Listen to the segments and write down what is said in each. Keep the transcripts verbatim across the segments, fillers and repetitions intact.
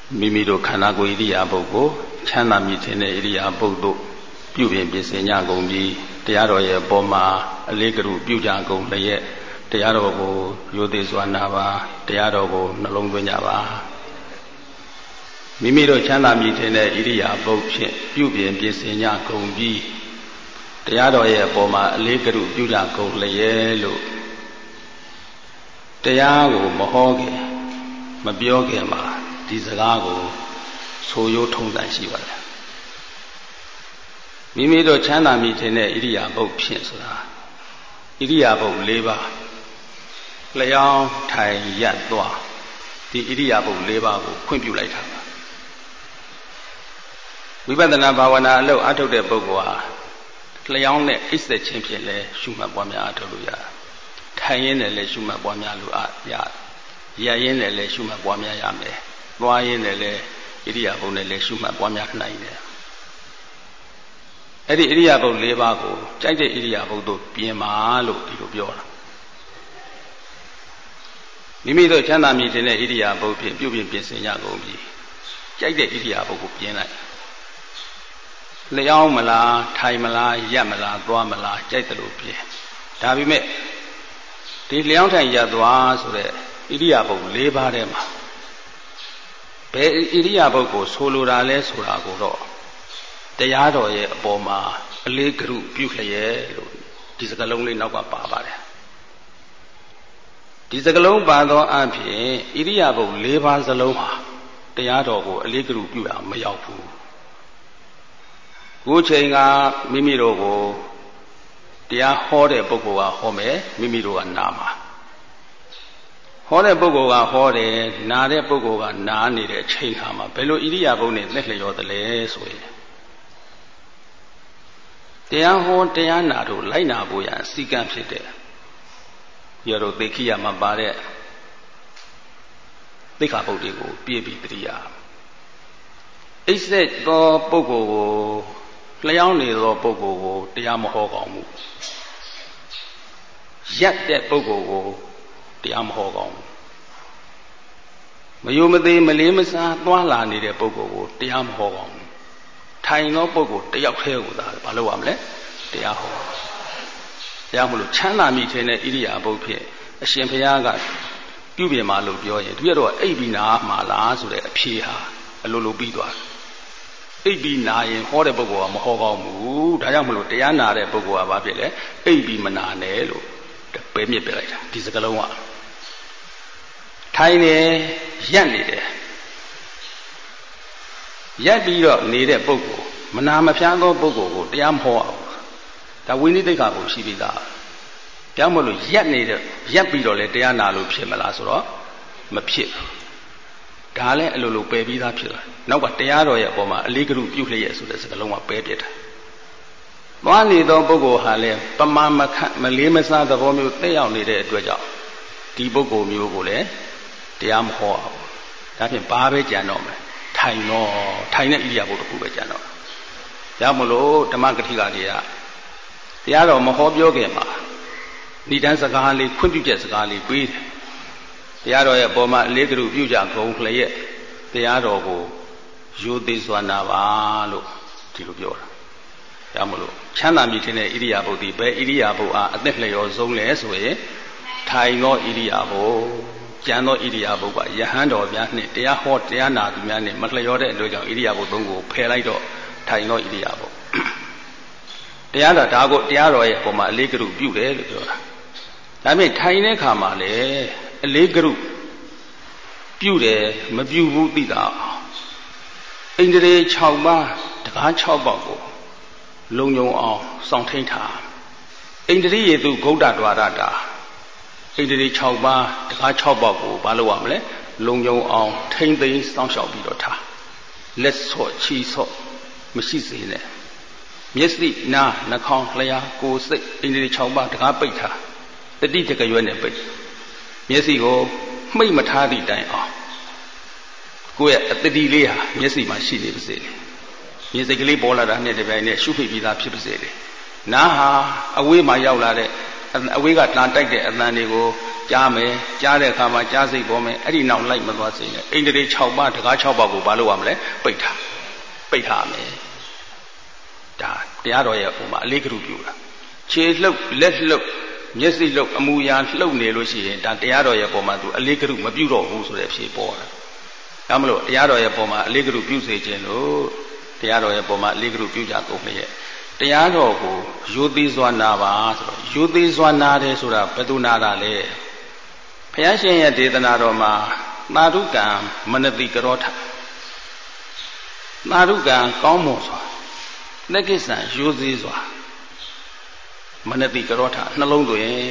မိမိတို့ခန္ဓာကိုယ်ဣရိယာပုတ်ကိုချမ်းသာမြင့်တဲ့ဣရိယာပုတ်တို့ပြုပြင်ပြင်ဆင်ကြကုန်ပြီးတရားတော်ရဲ့အပေါ်မှာအလေးကရုပြုကြကုန်လျက်တရားတော်ကိုရိုသေစွာနာပါတရားတော်ကိုနှလုံးသွင်းကြပါမိမိတို့ချမ်းသာမြင့်တဲ့ဣရိယာပုတ်ဖြင့်ပြုပြင်ပြင်ဆင်ကြကုန်ပြီးတရားတော်ရဲ့အပေါ်မှာအလေးကရုပြုကြကုန်လျက်လို့တရားကိုမဟောခင်မပြောခင်မှာဒီစကားကိုဆိုရိုးထုံးစံရှိပါတယ်မိမိတို့ချမ်းသာမြင့်တဲ့ဣရိယာပုတ်ဖြင့်ဆိုတာဣရိယာပုတ်၄ပါးလျောင်းထိုင်ရပ်သွားဒီဣရိယာပုတ်၄ပါးကိုခွင့်ပြုလိုက်တာပါဝိပဿနာဘာဝနာအလုပ်အထုတ်တဲ့ပုဂ္ဂိုလ်ဟာလျောင်းနဲ့အိပ်သက်ခြင်းဖြင့်လည်းရှုမှတ်ပွားများအထုတ်လို့ရတယ်ထိုင်ရင်းနဲ့လည်းရှုမှတ်ပွားများလို့အရတယ်ရပ်ရင်းနဲ့လည်းရှုမှတ်ပွားများရမယ်သွားရင်းနဲ့လည်းဣရိယာပုတ်နဲ့လည်းရှုမှတ်ပွားများနိုင်တယ်အဲ့ဒီဣရိယာပုတ်၄ပါးကိုကြိုက်တဲ့ဣရိယာပုတ်တို့ပြင်ပါလို့ဒီလိုပြောတာမိမိတို့ချမ်းသာမြင့်တဲ့ဣရိယာပုတ်ဖြင့်ပြုပြင်ပြင်ဆင်ကြကုန်ပြီကြိုက်တဲ့ဣရိယာပုတ်ကိုပြင်လိုက်လျောင်းမလားထိုင်မလားရပ်မလားသွားမလားကြိုက်တယ်လို့ပြင်ဒါပေမဲ့ဒီလျောင်းထိုင်ရပ်သွားဆိုတဲ့ဣရိယာပုတ်၄ပါးထဲမှာဘယ်ဣရိယာပုတ်ကိုဆိုလိုတာလဲဆိုတာကိုတော့တရားတော်ရဲ့အပေါ်မှာအလေးကရုပြုလျက်လို့ဒီစကားလုံးလေးနောက်ကပါပါတယ်ဒီစကားလုံးပါသောအဖြစ်ဣရိယာပုတ်၄ပါးစလုံးဟာတရားတော်ကိုအလေးကရုပြုတာမရောက်ဘူးခုချိန်ကမိမိတို့ကိုတရားဟောတဲ့ပုဂ္ဂိုလ်ကဟောမယ်မိမိတို့ကနာမှာဟောတဲ့ပုဂ္ဂိုလ်ကဟောတယ်နာတဲ့ပုဂ္ဂိုလ်ကနားနေတဲ့အချိန်ခါမှာဘယ်လိုဣရိယာပုတ်နဲ့သက်လျော်သလဲဆိုရင်တရားဟောတရားနာတို့လိုက်နာဖို့ရန်စီကံဖြစ်တယ်ရတော့သိခိယမှာပါတဲ့သိက္ခာပုဒ်တွေကိုပြည့်ပြီးတရိယာအိစ္ဆေသောပုဂ္ဂိုလ်ကိုလျောင်းနေသောပုဂ္ဂိုလ်ကိုတရားမဟောကောင်းဘူးရက်တဲ့ပုဂ္ဂိုလ်ကိုတရားမဟောကောင်းဘူးမယုံမသေးမလေးမစားသွားလာနေတဲ့ပုဂ္ဂိုလ်ကိုတရားမဟောကောင်းဘူးထိုင်သောပုဂ္ဂိုလ်တယောက်တည်းကိုသာဘာလို့ရမလဲတရားဟောတရားမလို့ချမ်းသာမိခြင်းနဲ့ဣရိယာပုတ်ဖြင့်အရှင်ဘုရားကပြုပြင်ပါလို့ပြောရင်သူရတော့အိပ်ပြီးနာမှာလားဆိုတဲ့အဖြေဟာအလိုလိုပြီးသွားအိပ်ပြီးနာရင်ဟောတဲ့ပုဂ္ဂိုလ်ကမဟောကောင်းဘူးဒါကြောင့်မလို့တရားနာတဲ့ပုဂ္ဂိုလ်ကဘာဖြစ်လဲအိပ်ပြီးမနာနဲ့လို့ပဲမြစ်ပြလိုက်တာဒီစကားလုံးကထိုင်နေရက်နေတယ်ရက်ပြီးတော့နေတဲ့ပုဂ္ဂိုလ်မနာမဖျားသောပုဂ္ဂိုလ်ကိုတရားမဟောအောင်ဒါဝိနည်းသိက္ခာကိုရှိပြီးသားပြောင်းမလို့ရက်နေတဲ့ရက်ပြီးတော့လေတရားနာလို့ဖြစ်မလားဆိုတော့မဖြစ်ဒါလည်းအလိုလိုပယ်ပြီးသားဖြစ်လာနောက်ကတရားတော်ရဲ့အပေါ်မှာအလေးကရုပြုလျက်ဆိုတဲ့စကားလုံးကပယ်ပြစ်တာသွားနေသောပုဂ္ဂိုလ်ဟာလည်းပမာမခမလေးမစားသဘောမျိုးတက်ရောက်နေတဲ့အတွက်ကြောင့်ဒီပုဂ္ဂိုလ်မျိုးကိုလည်းတရားမဟောအောင်ဒါဖြင့်ဘာပဲကြံတော့မယ်ထိုင်တော့ထိုင်တဲ့ဣရိယာပုတ်တစ်ခုပဲကြံတော့ရမလို့ဓမ္မကတိကတွေကတရားတော်မဟောပြောခင်မှာဏိဒန်းစကားလေးခွင့်ပြုချက်စကားလေးပေးတယ်တရားတော်ရဲ့အပေါ်မှာအလေးကရုပြုကြကုန်လျက်တရားတော်ကိုရိုသေစွာနာပါလို့ဒီလိုပြောတာရမလို့ချမ်းသာမြင့်တဲ့ဣရိယာပုတ်ဒီဘယ်ဣရိယာပုတ်အားအသက်လျော်ဆုံးလဲဆိုရင်ထိုင်သောဣရိယာပုတ်ကျန်သောဣရိယာပုတ်ကယဟန်တော်များနဲ့တရားဟောတရားနာသူများနဲ့မလျော်တဲ့အတွက်ကြောင့်ဣရိယာပုတ်သုံးကိုဖယ်လိုက်တော့ထိုင်သောဣရိယာပုတ်တရားတော်ဒါကိုတရားတော်ရဲ့အပေါ်မှာအလေးကရုပြုတယ်လို့ပြောတာဒါပေမဲ့ထိုင်တဲ့အခါမှာလေအလေးကရုပြုတယ်မပြုဘူးသိတာဣန္ဒြေ၆ပါးတကား၆ပေါက်ကိုလုံုံအောင်စောင့်ထိန်ထားဣန္ဒြေယေသူဂௌတ္တဒွါရတာဣန္ဒြေ၆ပါးတကား၆ပေါက်ကိုဘာလို့ရမလဲလုံုံအောင်ထိန်သိမ်းစောင့်ရှောက်ပြီးတော့ထားလက်ဆော့ချီဆော့မရှိစေနဲ့မျက်စိနားနှာခေါင်းလျှာကိုယ်စိတ်ဣန္ဒြေ၆ပါးတကားပိတ်ထားတတိတကရွယ်နဲ့ပိတ်မျက်စိကိုမှိတ်မထားသည့်တိုင်အောင်ကိုယ့်ရဲ့အတ္တိလေးဟာမျက်စိမှာရှိနေပါစေလေမျက်စိကလေးပေါ်လာတာနဲ့တပြိုင်နက်ရှုဖိတ်ပြီးသားဖြစ်ပါစေလေနားဟာအဝေးမှာရောက်လာတဲ့အဝေးကတန်တိုက်တဲ့အသံတွေကိုကြားမယ်ကြားတဲ့အခါမှာကြားစိတ်ပေါ်မယ်အဲ့ဒီနောက်လိုက်မသွားစေနဲ့အိန္ဒြေ၆ပါးတကား၆ပါးကိုဘာလို့ရမလဲပိတ်ထားပိတ်ထားမယ်ဒါတရားတော်ရဲ့ဟိုမှာအလေးကရုပြုတာခြေလှုပ်လက်လှုပ်မျက်စိလှုပ်အမူအရာလှုပ်နေလို့ရှိရင်ဒါတရားတော်ရဲ့ပုံမှာသူအလေးကရုမပြုတော့ဘူးဆိုတဲ့အဖြေပေါ်တာဒါမလို့တရားတော်ရဲ့ပုံမှာအလေးကရုပြုစေခြင်းလို့တရားတော်ရဲ့ပုံမှာအလေးကရုပြုကြကုန်လျက်တရားတော်ကိုယူသေးစွာနာပါဆိုတော့ယူသေးစွာနာတယ်ဆိုတာဘယ်သူနာတာလဲဘုရားရှင်ရဲ့ဒေသနာတော်မှာသာဓုကံမနတိကရောထသာဓုကံကောင်းမွန်စွာလက်ကိစ္စံယူသေးစွာမနတိကရောထနှလုံးသွင်း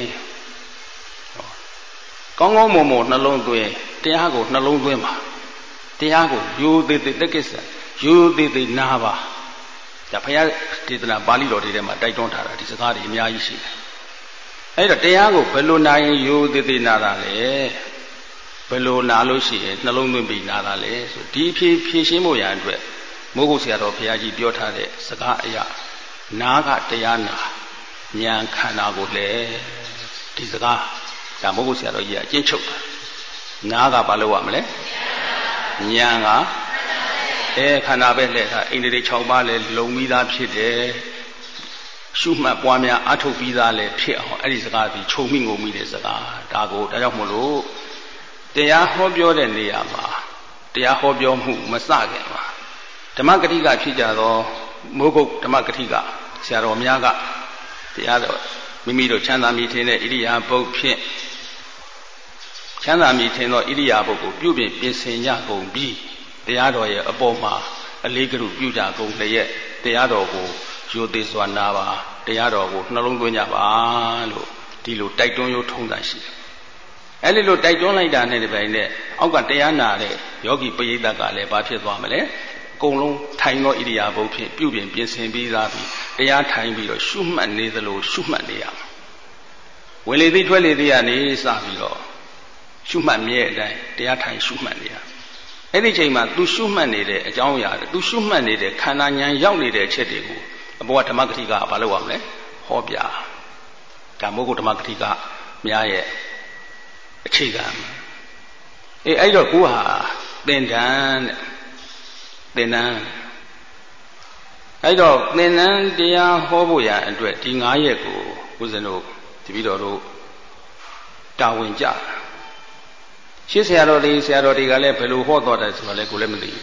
ကောင်းကောင်းမွန်မွန်နှလုံးသွင်းတရားကိုနှလုံးသွင်းပါတရားကိုယူသေးသေးလက်ကိစ္စံယူသေးသေးနာပါဒါဘုရားဒေသနာပါဠိတော်တွေထဲမှာတိုက်တွန်းထားတာဒီစကားတွေအများကြီးရှိတယ်အဲ့တော့တရားကိုဘယ်လိုနာရင်ယူသေးသေးနာတာလဲဘယ်လိုနာလို့ရှိရင်နှလုံးသွင်းပြီးနာတာလဲဆိုဒီဖြေဖြေရှင်းဖို့ရန်အတွက်မိုးကုတ်ဆရာတော်ဘုရားကြီးပြောထားတဲ့စကားအရာနာကတရားနာဉာဏ်ခန္ဓာကိုလေဒီစကားဒါမိုးကုတ်ဆရာတော်ကြီးကအကျဉ်းချုပ်တာနာကဘာလို့ရမလဲဉာဏ်ကအဲခန္ဓာပဲလှည့်တာအိန္ဒြေ၆ပါးလဲလုံပြီးသားဖြစ်တယ်ရှုမှတ်ပွားများအထုတ်ပြီးသားလဲဖြစ်အောင်အဲ့ဒီစကားပြီးခြုံမိငုံမိတဲ့စကားဒါကိုဒါကြောင့်မို့လို့တရားဟောပြောတဲ့နေရာမှာတရားဟောပြောမှုမစခင်မှာဓမ္မဂတိကဖြစ်ကြတော့မိုးကုတ်ဓမ္မဂတိကဆရာတော်များကတရားတော်မိမိတို့ချမ်းသာမိထင်တဲ့ဣရိယာပုတ်ဖြင့်ချမ်းသာမိထင်သောဣရိယာပုတ်ကိုပြုပြင်ပြင်ဆင်ကြကုန်ပြီးတရားတော်ရဲ့အပေါ်မှာအလေးကရုပြုကြကုန်လျက်တရားတော်ကိုယူသေးစွာနာပါတရားတော်ကိုနှလုံးသွင်းကြပါလို့ဒီလိုတိုက်တွန်းရိုးထုံးတာရှိတယ်။အဲဒီလိုတိုက်တွန်းလိုက်တာနဲ့ဒီပိုင်းနဲ့အောက်ကတရားနာတဲ့ယောဂီပရိသတ်ကလည်းဘာဖြစ်သွားမလဲအကုန်လုံးထိုင်သောဣရိယာပုတ်ဖြင့်ပြုပြင်ပြင်ဆင်ပြီးသားပြီးတရားထိုင်ပြီးတော့ရှုမှတ်နေသလိုရှုမှတ်နေရမှာဝင်လေသည်ထွက်လေသည်ကနေစပြီးတော့ရှုမှတ်မြဲအတိုင်းတရားထိုင်ရှုမှတ်နေရအဲ့ဒီချိန်မှာသူရှုမှတ်နေတဲ့အကြောင်းအရာတွေသူရှုမှတ်နေတဲ့ခန္ဓာဉာဏ်ရောက်နေတဲ့အချက်တွေကိုအဘောဓမ္မဂတိကဘာလို့ရမလဲဟောပြဒါမို့ကိုဓမ္မဂတိကများရဲ့အခြေခံအေးအဲ့တော့ကိုဟာသင်္တန်းတဲ့သင်္တန်းအဲ့တော့သင်္တန်းတရားဟောဖို့ရအတွက်ဒီ၅ရက်ကိုဦးဇင်းတို့တပည့်တော်တို့တာဝန်ကြရှင်းဆရာတော်တွေဆရာတော်တွေကလည်းဘယ်လိုဟောတော်တယ်ဆိုတာလဲကိုလည်းမသိဘူး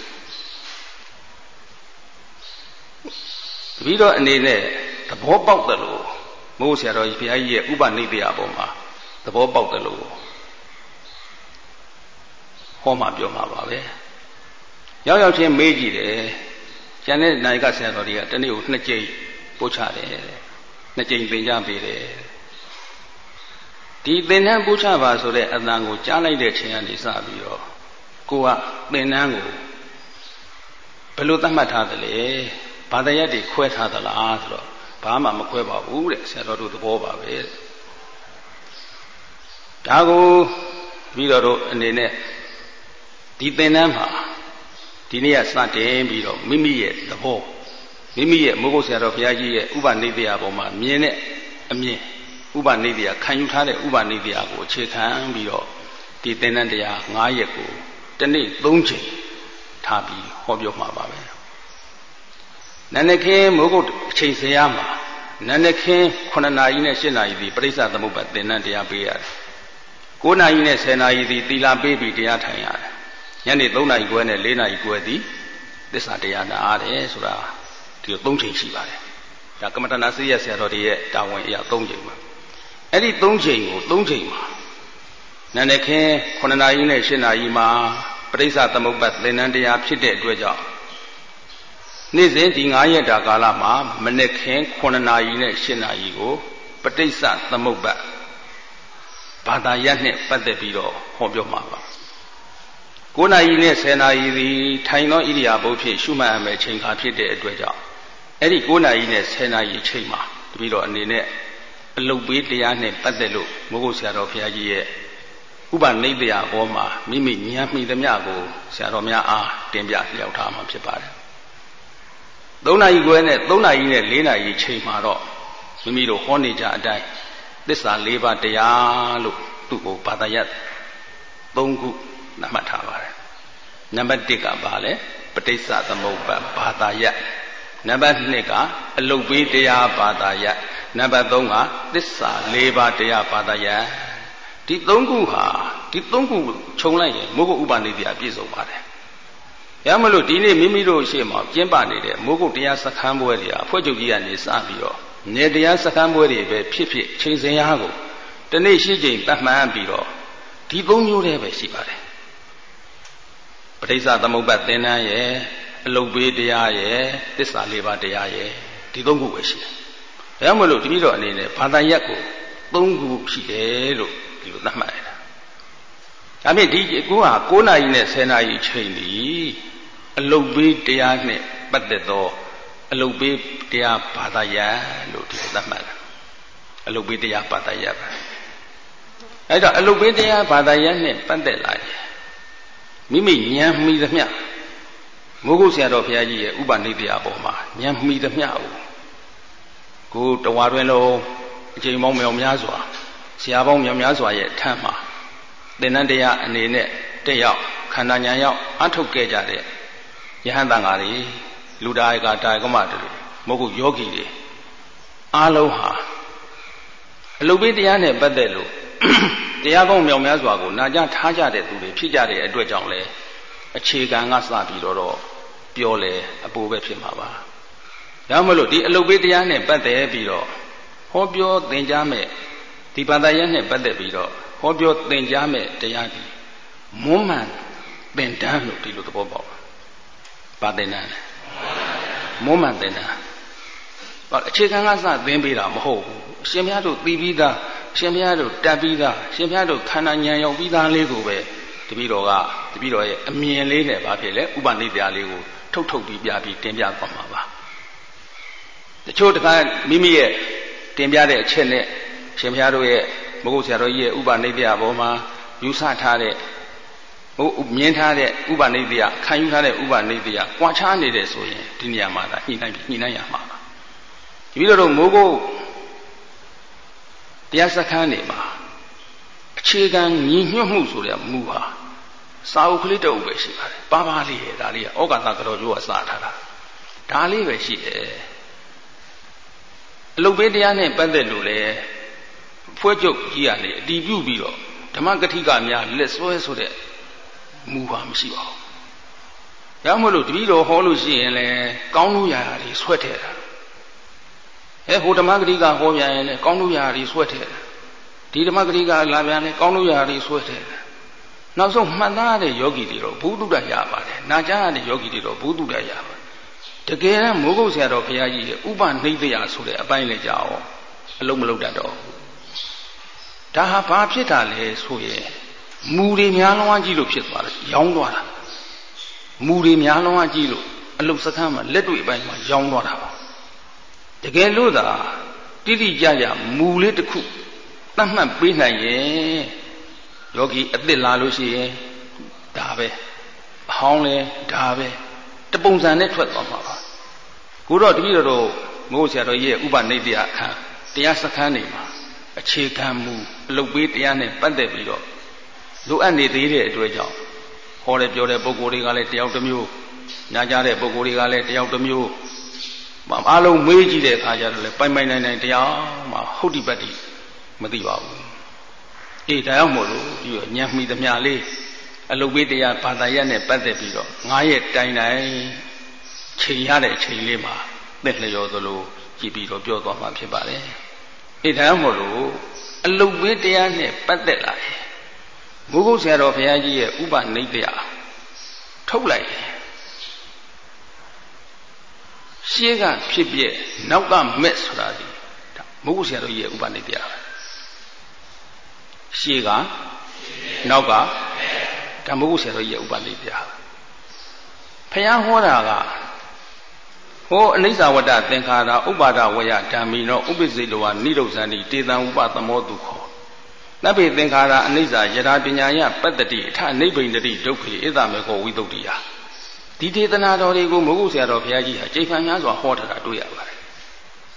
တပည့်တော်အနေနဲ့သဘောပေါက်တယ်လို့မိုးဆရာတော်ဘုရားကြီးရဲ့ဥပနိဒေယအပေါ်မှာသဘောပေါက်တယ်လို့ဟောမှပြောမှာပါပဲရောက်ရောက်ချင်းမေးကြည့်တယ်ကျန်တဲ့နိုင်ကဆရာတော်တွေကတနေ့ကိုနှစ်ကြိမ်ပို့ချတယ်နှစ်ကြိမ်သင်ကြားပေးတယ်ဒီသင်္นานပို့ချပါဆိုတဲ့အတန်ကိုကြားလိုက်တဲ့ချိန်ကနေစပြီးတော့ကိုကသင်္นานကိုဘယ်လိုသတ်မှတ်ထားသလဲဘာတရားတွေခွဲထားသလားဆိုတော့ဘာမှမခွဲပါဘူးတဲ့ဆရာတော်တို့သဘောပါပဲဒါကိုပြီးတော့တို့အနေနဲ့ဒီသင်္นานမှာဒီနေ့ကစတင်ပြီးတော့မိမိရဲ့သဘောမိမိရဲ့မိုးကုတ်ဆရာတော်ဘုရားကြီးရဲ့ဥပနိဒေယပေါ်မှာမြင်တဲ့အမြင်ဥပနိဒေယခံယူထားတဲ့ဥပနိဒေယကိုအခြေခံပြီးတော့ဒီသင်္นานတရား၅ရက်ကိုတစ်နေ့၃ချိန်ထားပြီးဟောပြောမှာပါပဲနန္ဒခင်းမိုးကုတ်အချိန်စရာမှာနန္ဒခင်းခုနှစ်နာရီနဲ့၈နာရီဒီပရိစ္ဆသမုပ္ပါသင်္นานတရားပေးရတယ်၉နာရီနဲ့၁၀နာရီဒီသီလပေးပြီးတရားထိုင်ရတယ်ညနေ၃နာရီခွဲနဲ့၄နာရီခွဲဒီသစ္စာတရားနာရတယ်ဆိုတာဒီလို၃ချိန်ရှိပါတယ်ဒါကမ္မဋ္ဌာန်းစေရဆရာတော်တွေရဲ့တာဝန်အရာ၃ချိန်ပါအဲ့ဒီ၃ချိန်ကို၃ချိန်မှာနန္ဒခင်းခုနှစ်နာရီနဲ့၈နာရီမှာပရိစ္ဆသမုပ္ပါသင်္นานတရားဖြစ်တဲ့အတွက်ကြောင့်နေ့စဉ်ဒီ၅ရက်တာကာလမှာမနက်ခင်းခုနှစ်နာရီနဲ့၈နာရီကိုပဋိစ္စသမုပ္ပါဘာသာရပ်နဲ့ပတ်သက်ပြီးတော့ဟောပြောမှာပါ၉နာရီနဲ့၁၀နာရီသည်ထိုင်သောဣရိယာပုဖြင့်ရှုမှတ်ရမယ့်ချိန်ခါဖြစ်တဲ့အတွက်ကြောင့်အဲ့ဒီ၉နာရီနဲ့၁၀နာရီချိန်မှာတပည့်တော်အနေနဲ့အလုတ်ပေးတရားနဲ့ပတ်သက်လို့မိုးကုတ်ဆရာတော်ဘုရားကြီးရဲ့ဥပနိဒေယဘောမှာမိမိဉာဏ်မှီသမျှကိုဆရာတော်များအားတင်ပြလျှောက်ထားမှာဖြစ်ပါတယ်၃နာရီခွဲနဲ့၃နာရီနဲ့၄နာရီချိန်မှာတော့မိမိတို့ဟောနေကြအတိုင်းသစ္စာလေးပါးတရားလို့သူ့ကိုဘာသာရပ်သုံးခုနမှတ်ထားပါတယ်နံပါတ်တစ်ကဘာလဲပဋိစ္စသမုပ္ပါဘာသာရပ်နံပါတ်နှစ်ကအလုတ်ပေးတရားဘာသာရပ်နံပါတ်သုံးကသစ္စာလေးပါးတရားဘာသာရပ်ဒီသုံးခုဟာဒီသုံးခုခြုံလိုက်ရင်မိုးကုတ်ဥပနိဒေယပြည့်စုံပါတယ်ရမလို့ဒီနေ့မိမိတို့ရှေ့မှာကျင်းပနေတဲ့မိုးကုတ်တရားစခန်းပွဲတွေအဖွဲ့ချုပ်ကြီးကနေစပြီးတော့နေတရားစခန်းပွဲတွေပဲဖြစ်ဖြစ်ချိန်စင်ရာကိုတနေ့ရှိချိန်ပတ်မှန်ပြီးတော့ဒီသုံးမျိုးတည်းပဲရှိပါတယ်ပဋိစ္စသမုပ္ပါသင်္นานရဲ့အလုတ်ပေးတရားရဲ့သစ္စာလေးပါးတရားရဲ့ဒီသုံးခုပဲရှိတယ်။ဒါမှမဟုတ်တပည့်တော်အနေနဲ့ဘာသာရပ်ကိုသုံးခုရှိတယ်လို့ဒီလိုသတ်မှတ်ရတာ။ဒါဖြင့်ဒီကိုက၉နာရီနဲ့၁၀နာရီအချိန်ဒီအလုတ်ပေးတရားနဲ့ပတ်သက်သောအလုတ်ပေးတရားဘာသာရပ်လို့ဒီလိုသတ်မှတ်တာ။အလုတ်ပေးတရားဘာသာရပ်ပဲ။အဲ့တော့အလုတ်ပေးတရားဘာသာရပ်နဲ့ပတ်သက်လာရင်မိမိဉာဏ်မှီသမျှမိုးကုတ်ဆရာတော်ဘုရားကြီးရဲ့ဥပနိဒေယပေါ်မှာဉာဏ်မှီသမျှကိုကိုတဝါတွင်လုံးအချိန်ပေါင်းမြောင်များစွာဆရာပေါင်းမြောင်များစွာရဲ့ထမ်းမှာသင်္นานတရားအနေနဲ့တက်ရောက်ခန္ဓာဉာဏ်ရောက်အထုတ်ခဲ့ကြတဲ့ယဟန်တန်ဃာတွေလူဒါယကဒါယကမတွေမိုးကုတ်ယောဂီတွေအားလုံးဟာအလုတ်ပေးတရားနဲ့ပတ်သက်လို့တရားကောင်းမြောင်များစွာကိုနာကြားထားကြတဲ့သူတွေဖြစ်ကြတဲ့အတွက်ကြောင့်လဲအခြေခံကစပြီးတော့ပြောလဲအပူပဲဖြစ်မှာပါ။ဒါမှမဟုတ်ဒီအလုတ်ပေးတရားနဲ့ပတ်သက်ပြီးတော့ဟောပြောသင်ကြားမဲ့ဒီဘာသာရပ်နဲ့ပတ်သက်ပြီးတော့ဟောပြောသင်ကြားမဲ့တရားဒီမွမ်းမံသင်တန်းလို့ဒီလိုသဘောပေါက်ပါ။ဘာသင်တန်းလဲ။မွမ်းမံသင်တန်း။ဘာအခြေခံကစသင်ပေးတာမဟုတ်ဘူး။အရှင်ဘုရားတို့သိပြီးသားအရှင်ဘုရားတို့တတ်ပြီးသားအရှင်ဘုရားတို့ခန္ဓာဉာဏ်ရောက်ပြီးသားလေးကိုပဲတပည့်တော်ကတပည့်တော်ရဲ့အမြင်လေးနဲ့ဗာဖြစ်လဲဥပနိဒေယလေးကိုထုတ်ထုတ်ပြီးပြပြီးတင်ပြသွားမှာပါတချို့တခါမိမိရဲ့တင်ပြတဲ့အချက်နဲ့ရှင်ဘုရားတို့ရဲ့မဟုတ်ဆရာတော်ကြီးရဲ့ဥပနိဒေယပေါ်မှာယူဆထားတဲ့ဟိုမြင်ထားတဲ့ဥပနိဒေယခံယူထားတဲ့ဥပနိဒေယကွာခြားနေတယ်ဆိုရင်ဒီနေရာမှာဒါညှိနှိုင်းညှိနှိုင်းရမှာပါတပည့်တော်မိုးကုတ်တရားစခန်းနေမှာအခြေခံညီညွတ်မှုဆိုတဲ့မူဟာစာအုပ်ကလေးတအုပ်ပဲရှိပါတယ်ပါပါလေးရဲ့ဒါလေးကဩကာသကတော်ကျိုးကစထားတာဒါလေးပဲရှိတယ်အလုတ်ပေးတရားနဲ့ပတ်သက်လို့လေဖွဲ့ချုပ်ကြီးကနေအတီးပြုပြီးတော့ဓမ္မကတိကများလက်ဆွဲဆိုတဲ့မူဟာမရှိပါဘူး။ဒါမှမဟုတ်တပည့်တော်ဟောလို့ရှိရင်လေကောင်းလို့ရတာတွေဆွဲထည့်တာအဲဟိုဓမ္မကတိကဟောပြန်ရင်လေကောင်းလို့ရတာတွေဆွဲထည့်တာဒီဓမ္မကတိကလာပြန်လေကောင်းလို့ရတာတွေဆွဲထည့်တာနောက်ဆုံးမှတ်သားတဲ့ယောဂီတွေတော့ဘုသူတ္တရပါတယ်နာကြားရတဲ့ယောဂီတွေတော့ဘုသူတ္တရပါတယ်တကယ်မိုးကုတ်ဆရာတော်ဘုရားကြီးရဲ့ဥပနိဒေယဆိုတဲ့အပိုင်းလေကြောက်အလုံးမလုံးတတ်တော့ဒါဟာဘာဖြစ်တာလဲဆိုရင်မူတွေများလုံးဝကြည့်လို့ဖြစ်သွားတယ်ရောင်းသွားတာမူတွေများလုံးဝကြည့်လို့အလုတ်စခန်းမှာလက်တွေ့အပိုင်းမှာရောင်းသွားတာပါတကယ်လို့သာတိတိကျကျမူလေးတစ်ခုသတ်မှတ်ပေးနိုင်ရင်ယောဂီအစ်စ်လာလို့ရှိရင်ဒါပဲအဟောင်းလဲဒါပဲတပုံစံနဲ့ထွက်သွားမှာပါကိုတော့တပည့်တော်တို့မိုးဆရာတော်ရဲ့ဥပနိဒေယအခန်းတရားစခန်းနေမှာအခြေခံမူအလုတ်ပေးတရားနဲ့ပတ်သက်ပြီးတော့လိုအပ်နေသေးတဲ့အတွက်ကြောင့်ဟောတယ်ပြောတဲ့ပုဂ္ဂိုလ်တွေကလည်းတယောက်တစ်မျိုးညာကြတဲ့ပုဂ္ဂိုလ်တွေကလည်းတယောက်တစ်မျိုးအားလုံးမေးကြည့်တဲ့အခါကျတော့လေပိုင်ပိုင်နိုင်နိုင်တရားမှဟုတ်တိပတ်တိမသိပါဘူးအေးဒါကြောင့်မို့လို့ဒီညံမှီသမျှလေးအလုတ်ပေးတရားဘာသာရပ်နဲ့ပတ်သက်ပြီးတော့ငါးရက်တိုင်တိုင်ချိန်ရတဲ့အချိန်လေးမှာသက်လျော်သလိုကြည်ပြီးတော့ပြောသွားမှာဖြစ်ပါတယ်အေးဒါကြောင့်မို့လို့အလုတ်ပေးတရားနဲ့ပတ်သက်လာတယ်မိုးကုတ်ဆရာတော်ဘုရားကြီးရဲ့ဥပနိဒေယထုတ်လိုက်ရှေးကဖြစ်ပြနောက်ကမက်ဆိုတာဒီမိုးကုတ်ဆရာတော်ကြီးရဲ့ဥပနိဒေယရှေးကနောက်ကဓမ္မကုဆရာတော်ကြီးရဲ့ဥပနိဒေယဘုရားဟောတာကဟောအနိစ္စဝတ္တသင်္ခါရဥပါဒဝယဓမ္မိနောဥပ္ပစေတဝနိရုဇန္တိတေတံဥပသမောတုခောနဗ္ဗေသင်္ခါရအနိစ္စယထာပညာယပတ္တိအထနိဗ္ဗိန္ဒတိဒုက္ခေဣဒမေခောဝိသုဒ္ဓိယဒီဒေသနာတော်တွေကိုမိုးကုဆရာတော်ဘုရားကြီးဟာကျိန်ဖန်များစွာဟောထားတာတွေ့ရပါတယ်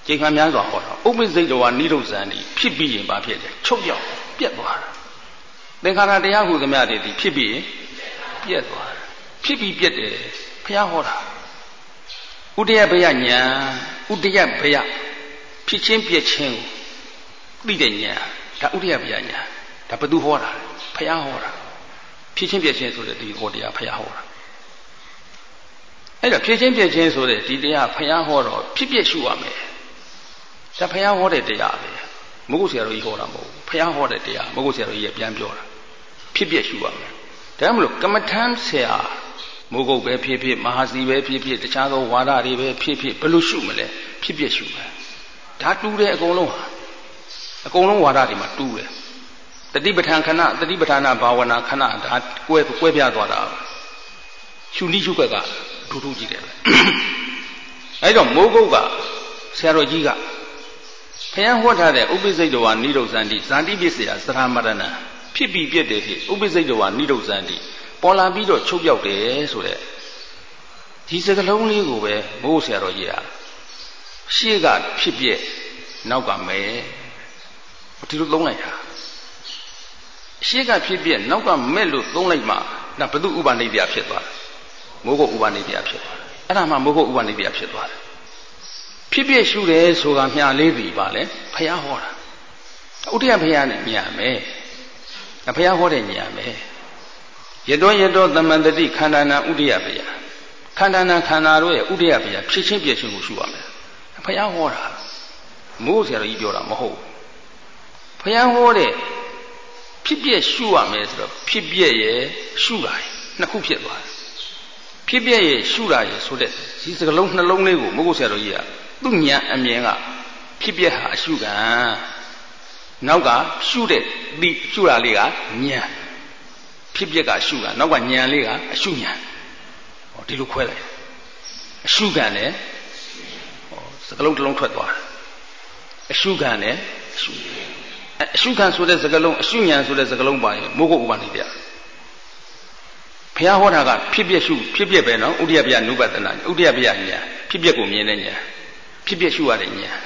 ကျိန်ခံများစွာဟောတာဥပ္ပစိတ်တော်ကနိရုဇ္ဇန်ဒီဖြစ်ပြီးရင်ဘာဖြစ်လဲချုပ်ပြောက်ပြတ်သွားတာသင်္ခါရတရားဟုသမျှတွေဒီဖြစ်ပြီးရင်ပြတ်သွားတာဖြစ်ပြီးပြတ်တယ်ဘုရားဟောတာဥဒယဘယညာဥဒယဘယဖြစ်ချင်းပြတ်ချင်းကိုသိတဲ့ညာဒါဥဒယဘယညာဒါဘယ်သူဟောတာဘုရားဟောတာဖြစ်ချင်းပြတ်ချင်းဆိုတဲ့ဒီဟောတရားဘုရားဟောတာအဲ့တော့ဖြစ်ချင်းပြတ်ချင်းဆိုတဲ့ဒီတရားဘုရားဟောတော့ဖြစ်ပြရှုရမယ်ဒါဘုရားဟောတဲ့တရားပဲမဟုတ်ဆရာတော်ကြီးဟောတာမဟုတ်ဘူးဘုရားဟောတဲ့တရားမဟုတ်ဆရာတော်ကြီးပြန်ပြောတာဖြစ်ပြရှုရမယ်ဒါမှမဟုတ်ကမ္မထမ်းဆရာမိုးကုတ်ပဲဖြစ်ဖြစ်မဟာစီပဲဖြစ်ဖြစ်တခြားသောဝါဒတွေပဲဖြစ်ဖြစ်ဘယ်လိုရှုမလဲဖြစ်ပြရှုမယ်ဒါတူတယ်အကုန်လုံးဟာအကုန်လုံးဝါဒတွေမှာတူတယ်တတိပဋ္ဌာန်ခဏတတိပဋ္ဌာနာဘာဝနာခဏဒါကွဲကွဲပြားသွားတာရှုနည်းရှုခွက်ကထူးထူးကြည့်တယ်အဲဒါမိုးကုတ်ကဆရာတော်ကြီးကဘုရားဟောထားတဲ့ဥပ္ပစိတ်တော်ဝနိရုဇ္ဇန္တိဇာတိပစ္စယသရမရဏဖြစ်ပြီးပြည့်တယ်ဖြစ်ဥပ္ပစိတ်တော်ဝနိရုဇ္ဇန္တိပေါ်လာပြီးတော့ချုပ်ပြောက်တယ်ဆိုတဲ့ဒီစကားလုံးလေးကိုပဲမိုးဆရာတော်ကြီးကရှေ့ကဖြစ်ပြက်နောက်ကမယ်ဒီလိုသုံးလိုက်တာရှေ့ကဖြစ်ပြက်နောက်ကမဲ့လို့သုံးလိုက်မှဒါဘု து ဥပနိဒေယဖြစ်သွားတယ်မိုးကုတ်ဥပနိဒေယဖြစ်သွားတယ်အဲ့ဒါမှမိုးကုတ်ဥပနိဒေယဖြစ်သွားတယ်ဖြစ်ပြရှုတယ်ဆိုတာမျှလေးပြီပါလေဘုရားဟောတာဥဒိယဘုရားနဲ့ညာမယ်ဘုရားဟောတဲ့ညာမယ်ယတောယတောသမန္တတိခန္ဓာနာဥဒိယဘုရားခန္ဓာနာခန္ဓာတို့ရဲ့ဥဒိယဘုရားဖြစ်ချင်းပြရှုကိုရှုရမယ်ဘုရားဟောတာမိုးဆရာတော်ကြီးပြောတာမဟုတ်ဘုရားဟောတဲ့ဖြစ်ပြရှုရမယ်ဆိုတော့ဖြစ်ပြရဲ့ရှုတာနှစ်ခုဖြစ်သွားတယ်ဖြစ်ပြရဲ့ရှုတာရဲ့ဆိုတဲ့ဒီစကလုံးနှလုံးလေးကိုမိုးဆရာတော်ကြီးကသူ့ဉာဏ်အမြင်ကဖြစ်ပြဟာအရှုခံနောက်ကရှုတဲ့ဒီရှုတာလေးကဉာဏ်ဖြစ်ပြကရှုခံနောက်ကဉာဏ်လေးကအရှုဉာဏ်ဟောဒီလိုခွဲလိုက်အရှုခံနဲ့ဟောစကလုံးတစ်လုံးထွက်သွားတယ်အရှုခံနဲ့အရှုအရှုခံဆိုတဲ့စကလုံးအရှုဉာဏ်ဆိုတဲ့စကလုံးပါရင်မိုးကုတ်ဥပနိဒေယဘုရားဟောတာကဖြစ်ပြရှုဖြစ်ပြပဲနော်ဥဒိယဗျာနုပတနာဥဒိယဗျာဉာဏ်ဖြစ်ပြကိုမြင်တဲ့ဉာဏ်ဖြစ်ပြရှုရတဲ့ဉာဏ်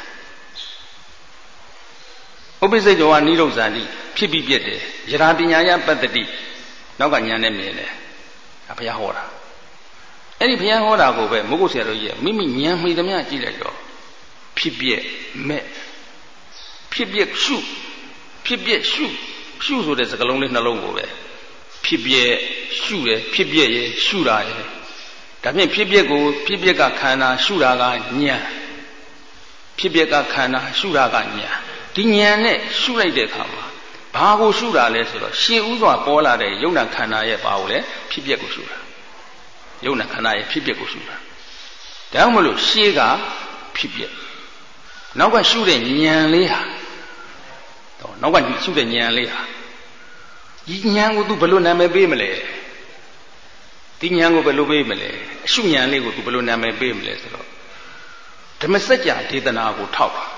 ဥပ္ပစိတ်တော်ကနိရုဇ္ဇန္တိဖြစ်ပြီးပြည့်တယ်ယရာပညာယပတ္တိနောက်ကဉာဏ်နဲ့မြင်တယ်ဒါဘုရားဟောတာအဲ့ဒီဘုရားဟောတာကိုပဲမိုးကုတ်ဆရာတော်ကြီးကမိမိဉာဏ်မှီသမျှကြည့်လိုက်တော့ဖြစ်ပြမဲ့ဖြစ်ပြရှုဖြစ်ပြရှုရှုဆိုတဲ့စကားလုံးလေးနှလုံးကိုပဲဖြစ်ပြရှုတယ်ဖြစ်ပြရဲ့ရှုတာရဲ့ဒါဖြင့်ဖြစ်ပြကိုဖြစ်ပြကခန္ဓာရှုတာကဉာဏ်ဖြစ်ပြကခန္ဓာရှုတာကဉာဏ်ဒီဉာဏ်နဲ့ရှုလိုက်တဲ့အခါမှာဘာကိုရှုတာလဲဆိုတော့ရှင်းဥစွာပေါ်လာတဲ့ယုံနာခန္ဓာရဲ့ဘာကိုလဲဖြစ်ပြကိုရှုတာယုံနာခန္ဓာရဲ့ဖြစ်ပြကိုရှုတာဒါကြောင့်မလို့ရှေးကဖြစ်ပြနောက်ကရှုတဲ့ဉာဏ်လေးဟာတော့နောက်ကရှုတဲ့ဉာဏ်လေးဟာဒီဉာဏ်ကို तू ဘယ်လိုနာမည်ပေးမလဲဒီဉာဏ်ကိုဘယ်လိုပေးမလဲအရှုဉာဏ်လေးကို तू ဘယ်လိုနာမည်ပေးမလဲဆိုတော့ဓမ္မစကြာဒေသနာကိုထောက်ပါ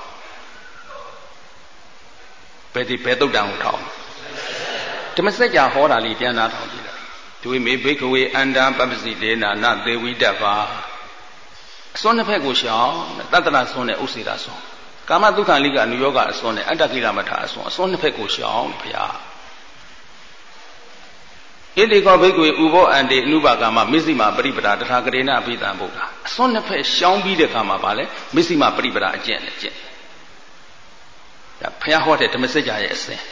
ဘယ်ဒီဘယ်တုတ်တံကိုထောက်ဓမ္မစကြာဟောတာလေးပြန်နာထောင်ကြည့်လိုက်ဒွေမေဘိက္ခဝေအန္တံပပ္ပစီဒေနာနသေဝိတ္တဗာအစွန်းတစ်ဖက်ကိုရှောင်တတ္တနာစွန်းနဲ့ဥစ္စေတာစွန်းကာမဒုက္ခလိကအနုယောဂအစွန်းနဲ့အတ္တကိလမထအစွန်းအစွန်းတစ်ဖက်ကိုရှောင်ဘုရားဣတိကောဘိက္ခဝေဥဘောအန္တေအနုပါကာမမစ္စိမပရိပဒါတထာဂရေနအဘိဓမ္ဗုဒ္ဓအစွန်းနှစ်ဖက်ရှောင်ပြီးတဲ့အခါမှာဗာလဲမစ္စိမပရိပဒါအကျင့်နဲ့ကျင့်ဒါဘုရားဟောတဲ့ဓမ္မစကြာရဲ့အစဉ်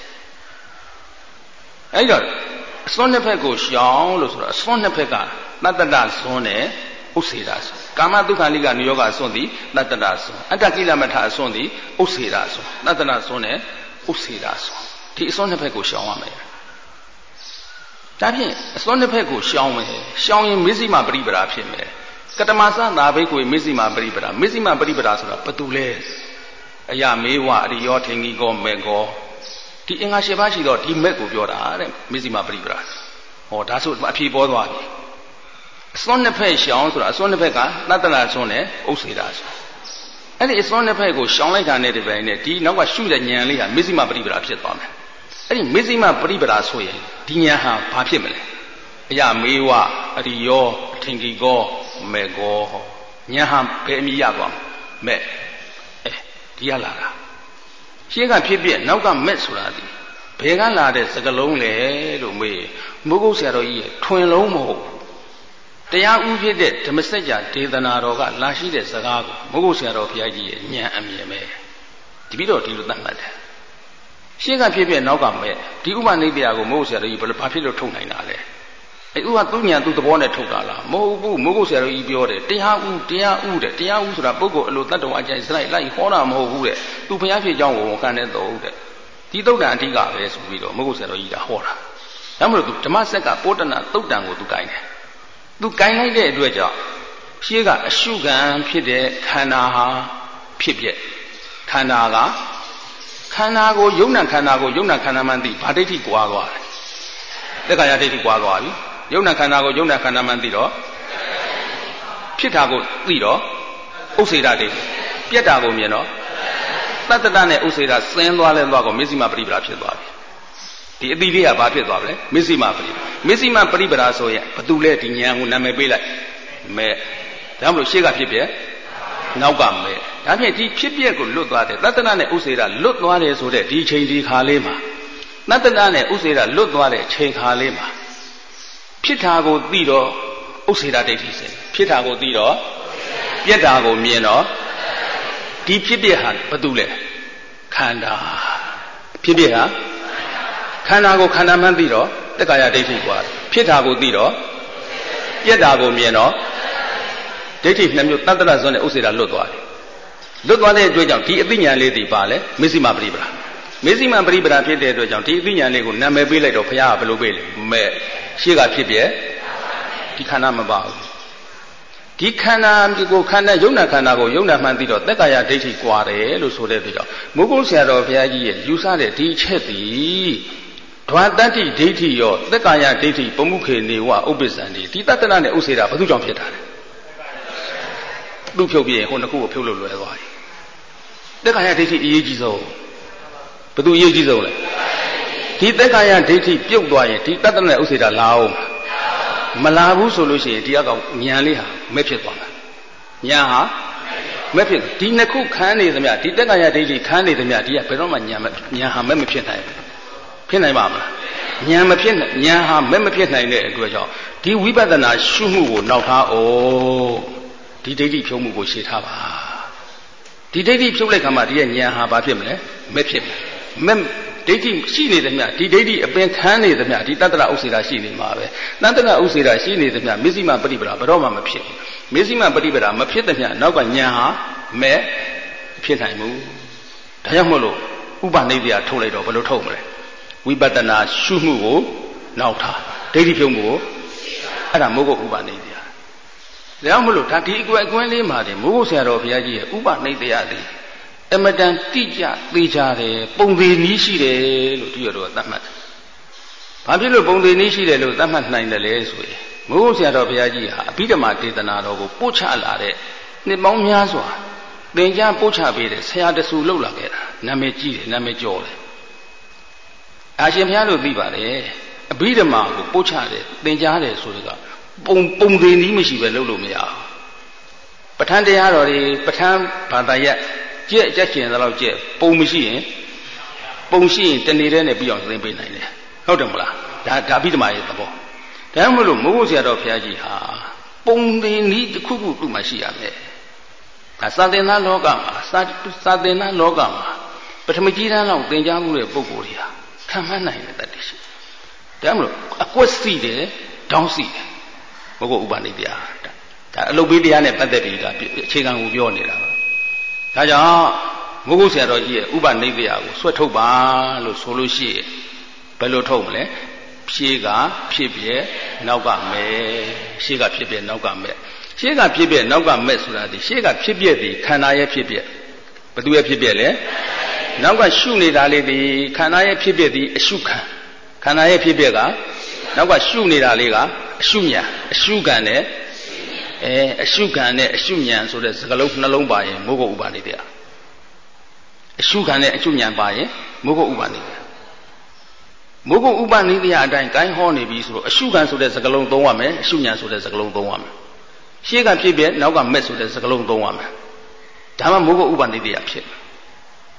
အဲ့တော့အစွန်းနှစ်ဖက်ကိုရှောင်လို့ဆိုတော့အစွန်းနှစ်ဖက်ကတတ္တတစွန်းနဲ့ဥစ္စေတာစွန်းကာမဒုက္ခလိကအနုယောဂအစွန်းသည်တတ္တတစွန်းအတ္တကိလမထအစွန်းသည်ဥစ္စေတာစွန်းတတ္တနာစွန်းနဲ့ဥစ္စေတာစွန်းဒီအစွန်းနှစ်ဖက်ကိုရှောင်ရမယ်ဒါဖြင့်အစွန်းတစ်ဖက်ကိုရှောင်မယ်ရှောင်ရင်မစ္စိမပရိပဒါဖြစ်မယ်ကတမသသာဘိက္ခဝေမစ္စိမပရိပဒါမစ္စိမပရိပဒါဆိုတာဘာတူလဲအယမေဝအရိယောထင်ကြီးကောမေကောဒီအင်္ဂါ၈ပါးရှိတော့ဒီမက်ကိုပြောတာတဲ့မစ္စိမပရိပဒါဟောဒါဆိုအဖြေပေါ်သွားပြီအစွန်းတစ်ဖက်ရှောင်ဆိုတာအစွန်းတစ်ဖက်ကတတ္တနာစွန်းနဲ့ဥစ္စေတာစွန်းအဲ့ဒီအစွန်းတစ်ဖက်ကိုရှောင်လိုက်တာနဲ့ဒီပိုင်းနဲ့ဒီနောက်ကရှုတဲ့ဉာဏ်လေးဟာမစ္စိမပရိပဒါဖြစ်သွားမယ်အဲ့ဒီမစ္စိမပရိပဒါဆိုရင်ဒီဉာဏ်ဟာဘာဖြစ်မလဲအယမေဝအရိယောအထင်ကြီးကောမေကောဉာဏ်ဟာဘယ်အမြင်ရသွားမလဲမဲ့အဲဒီကလာတာရှေ့ကဖြစ်ပြနောက်ကမက်ဆိုတာဒီဘယ်ကလာတဲ့စကလုံးလဲလို့မေးမိုးကုတ်ဆရာတော်ကြီးရဲ့ထွင်လုံးမဟုတ်တရားဥဖြစ်တဲ့ဓမ္မစကြာဒေသနာတော်ကလာရှိတဲ့စကားကိုမိုးကုတ်ဆရာတော်ဘုရားကြီးရဲ့ဉာဏ်အမြင်ပဲဒီပြီးတော့ဒီလိုသတ်မှတ်တယ်ရှေ့ကဖြစ်ပြနောက်ကမက်ဒီဥပနိဒေယကိုမိုးကုတ်ဆရာတော်ကြီးဘယ်လိုဘာဖြစ်လို့ထုတ်နိုင်တာလဲအဲဥကသူဉာဏ်သူသဘောနဲ့ထုတ်တာလားမဟုတ်ဘူးမိုးကုတ်ဆရာတော်ကြီးပြောတယ်တရားဥတရားဥတဲ့တရားဥဆိုတာပုဂ္ဂိုလ်အလိုတတ္တဝါအကျိုးစလိုက်လိုက်ဟောတာမဟုတ်ဘူးတဲ့သူဘုရားဖြစ်ကြောင်းကိုဝန်ခံတဲ့တော့တဲ့ဒီသုတ်တန်အဓိကပဲဆိုပြီးတော့မိုးကုတ်ဆရာတော်ကြီးကဟောတာဒါမှမဟုတ်သူဓမ္မစက်ကပောတနာသုတ်တန်ကိုသူကိုင်းတယ်သူကိုင်းလိုက်တဲ့အတွက်ကြောင့်ရှေးကအရှုခံဖြစ်တဲ့ခန္ဓာဟာဖြစ်ပြက်ခန္ဓာကခန္ဓာကိုယုံနာခန္ဓာကိုယုံနာခန္ဓာမှန်သိဗာဒိဋ္ဌိကွာသွားတယ်သက္ကာယဒိဋ္ဌိကွာသွားပြီယုံနာခန္ဓာကိုယုံနာခန္ဓာမှန်သိတော့ဖြစ်တာကိုသိတော့ဥစ္စေတဒိဋ္ဌိပြက်တာကိုမြင်တော့တတ္တတနဲ့ဥစ္စေတဆင်းသွားလဲသွားကိုမစ္စည်းမပရိပဒါဖြစ်သွားပြီဒီအတိလေးကဘာဖြစ်သွားပြီလဲမစ္စည်းမပရိပဒါမစ္စည်းမပရိပဒါဆိုရင်ဘသူလဲဒီဉာဏ်ကိုနာမည်ပေးလိုက်မဲ့ဒါမှမဟုတ်ရှေ့ကဖြစ်ပြနောက်ကမဲ့ဒါဖြင့်ဒီဖြစ်ပြကိုလွတ်သွားတယ်တတ္တတနဲ့ဥစ္စေတလွတ်သွားတယ်ဆိုတဲ့ဒီချိန်ဒီခါလေးမှာတတ္တတနဲ့ဥစ္စေတလွတ်သွားတဲ့ချိန်ခါလေးမှာဖြစ်တာကိုသိတော့ဥစ္စေတဒိဋ္ဌိစင်ဖြစ်တာကိုသိတော့ပြက်တာကိုမြင်တော့ဒီဖြစ်ပြဟာဘာတူလဲခန္ဓာဖြစ်ပြဟာခန္ဓာကိုခန္ဓာမှန်းသိတော့တက္ကာယဒိဋ္ဌိกว่าဖြစ်တာကိုသိတော့ပြက်တာကိုမြင်တော့ဒိဋ္ဌိနှစ်မျိုးတတ္တရဇွန်နဲ့ဥစ္စေတလွတ်သွားတယ်လွတ်သွားတဲ့အတွက်ကြောင့်ဒီအသိဉာဏ်လေးဒီပါလဲမစ္စည်းမပရိပဒါမစ္စည်းမပရိပဒါဖြစ်တဲ့အတွက်ကြောင့်ဒီအသိဉာဏ်လေးကိုနာမည်ပေးလိုက်တော့ဘုရားကဘယ်လိုပေးလဲမဲ့ရှေ့ကဖြစ်ပြဒီခန္ဓာမပါဘူးဒီခန္ဓာကိုခန္ဓာယုံနာခန္ဓာကိုယုံနာမှန်သိတော့တက္ကာယဒိဋ္ဌိကွာတယ်လို့ဆိုတဲ့အတွက်ကြောင့်မိုးကုတ်ဆရာတော်ဘုရားကြီးရဲ့ယူဆတဲ့ဒီချက်သည်ဓဝတတ္တိဒိဋ္ဌိရောတက္ကာယဒိဋ္ဌိပမှုခေနေဝဥပ္ပစ္စံဒီဒီတတ္တနာနဲ့ဥစ္စေတာဘယ်သူကြောင့်ဖြစ်တာလဲသူ့ဖြုတ်ပြရင်ဟိုနှစ်ခုကိုဖြုတ်လို့လွယ်သွားပြီတက္ကာယဒိဋ္ဌိအရေးကြီးဆုံးဘယ်သူအရေးကြီးဆုံးလဲဒီတက္ကာယဒိဋ္ဌိပြုတ်သွားရင်ဒီတတ္တနာနဲ့ဥစ္စေတာလာအောင်မလာဘူးဆိုလို့ရှိရင်ဒီအကောင်ဉာဏ်လေးဟာမဲ့ဖြစ်သွားမှာဉာဏ်ဟာမဲ့ဖြစ်ဒီနှစ်ခုခန်းနေသမျှဒီတက္ကာယဒိဋ္ဌိခန်းနေသမျှဒီကဘယ်တော့မှဉာဏ်ဉာဏ်ဟာမဲ့မဖြစ်နိုင်ဘူးဖြစ်နိုင်ပါမလားဉာဏ်မဖြစ်ဉာဏ်ဟာမဲ့မဖြစ်နိုင်တဲ့အတွက်ကြောင့်ဒီဝိပဿနာရှုမှုကိုနောက်ထားအောင်ဒီဒိဋ္ဌိဖြုံးမှုကိုရှေ့ထားပါဒီဒိဋ္ဌိဖြုတ်လိုက်ခါမှဒီရဲ့ဉာဏ်ဟာဘာဖြစ်မလဲမဲ့ဖြစ်မယ်မဲ့ဒိဋ္ဌိရှိနေသမျှဒီဒိဋ္ဌိအပင်ခန်းနေသမျှဒီတတ္တရဥစ္စေတာရှိနေမှာပဲတတ္တရဥစ္စေတာရှိနေသမျှမစ္စည်းမပရိပဒါဘယ်တော့မှမဖြစ်ဘူးမစ္စည်းမပရိပဒါမဖြစ်သမျှနောက်ကဉာဏ်ဟာမဲ့ဖြစ်နိုင်ဘူးဒါကြောင့်မို့လို့ဥပနိဒေယထုတ်လိုက်တော့ဘယ်လိုထုတ်မလဲဝိပဿနာရှုမှုကိုနောက်ထားဒိဋ္ဌိဖြုံးမှုကိုအဲ့ဒါမိုးကုတ်ဥပနိဒေယဒါကြောင့်မို့လို့ဒါဒီအကွယ်အကွင်းလေးမှာတင်မိုးကုတ်ဆရာတော်ဘုရားကြီးရဲ့ဥပနိဒေယသည်အမတန်တိကျသေးကြတယ်ပုံသေးနည်းရှိတယ်လို့ဒီရတော့သတ်မှတ်တယ်။ဘာဖြစ်လို့ပုံသေးနည်းရှိတယ်လို့သတ်မှတ်နိုင်တယ်လဲဆိုရင်မိုးကုတ်ဆရာတော်ဘုရားကြီးဟာအဘိဓမ္မာဒေသနာတော်ကိုပို့ချလာတဲ့နှစ်ပေါင်းများစွာသင်ကြားပို့ချပေးတဲ့ဆရာတဆူလောက်လာခဲ့တာနာမည်ကြီးတယ်နာမည်ကျော်တယ်။အာရှင်ဘုရားတို့သိပါတယ်အဘိဓမ္မာကိုပို့ချတယ်သင်ကြားတယ်ဆိုတော့ပုံပုံသေးနည်းမရှိပဲလုပ်လို့မရဘူး။ပဋ္ဌာန်းတရားတော်တွေပဋ္ဌာန်းဘာသာရပ်ကြက်ကြက်ကျင်သလောက်ကြက်ပုံမရှိရင်ပုံရှိရင်တနေ့တည်းနဲ့ပြီးအောင်သင်ပေးနိုင်တယ်ဟုတ်တယ်မလားဒါဒါအဘိဓမ္မာရဲ့သဘောဒါမှမဟုတ်မိုးကုတ်ဆရာတော်ဘုရားကြီးဟာပုံသင်နည်းတစ်ခုခုသူ့မှာရှိရမယ်ဒါသာသနာလောကမှာသာသာသနာလောကမှာပထမကြီးတန်းလောက်သင်ကြားမှုတဲ့ပုဂ္ဂိုလ်တွေဟာခံမှန်းနိုင်တဲ့တတ်သိရှိဒါမှမဟုတ်အကွက်စီတယ်တောင်းစီတယ်မိုးကုတ်ဥပနိဒေယဒါအလုတ်ပေးတရားနဲ့ပတ်သက်ပြီးဒါအခြေခံကိုပြောနေတာပါဒါကြောင့်မိုးကုတ်ဆရာတော်ကြီးရဲ့ဥပနိဒေယကိုဆွတ်ထုတ်ပါလို့ဆိုလို့ရှိရင်ဘယ်လိုထုတ်မလဲဖြေးကဖြစ်ပြဲနောက်ကမဲ့ရှေးကဖြစ်ပြဲနောက်ကမဲ့ရှေးကဖြစ်ပြဲနောက်ကမဲ့ဆိုတာဒီရှေးကဖြစ်ပြဲဒီခန္ဓာရဲ့ဖြစ်ပြဲဘယ်သူရဲ့ဖြစ်ပြဲလဲနောက်ကရှုနေတာလေးဒီခန္ဓာရဲ့ဖြစ်ပြဲဒီအရှုခံခန္ဓာရဲ့ဖြစ်ပြဲကနောက်ကရှုနေတာလေးကအရှုညာအရှုခံနဲ့အဲအရှုခံနဲ့အရှုဉဏ်ဆိုတဲ့စကားလုံးနှလုံးပါရင်မိုးကုတ်ဥပနိဒေယအရှုခံနဲ့အရှုဉဏ်ပါရင်မိုးကုတ်ဥပနိဒေယမိုးကုတ်ဥပနိဒေယအတိုင်းကိုင်းဟောနေပြီဆိုတော့အရှုခံဆိုတဲ့စကားလုံးသုံးရမယ်အရှုဉဏ်ဆိုတဲ့စကားလုံးသုံးရမယ်ရှေ့ကဖြစ်ပြနောက်ကမက်ဆိုတဲ့စကားလုံးသုံးရမယ်ဒါမှမိုးကုတ်ဥပနိဒေယဖြစ်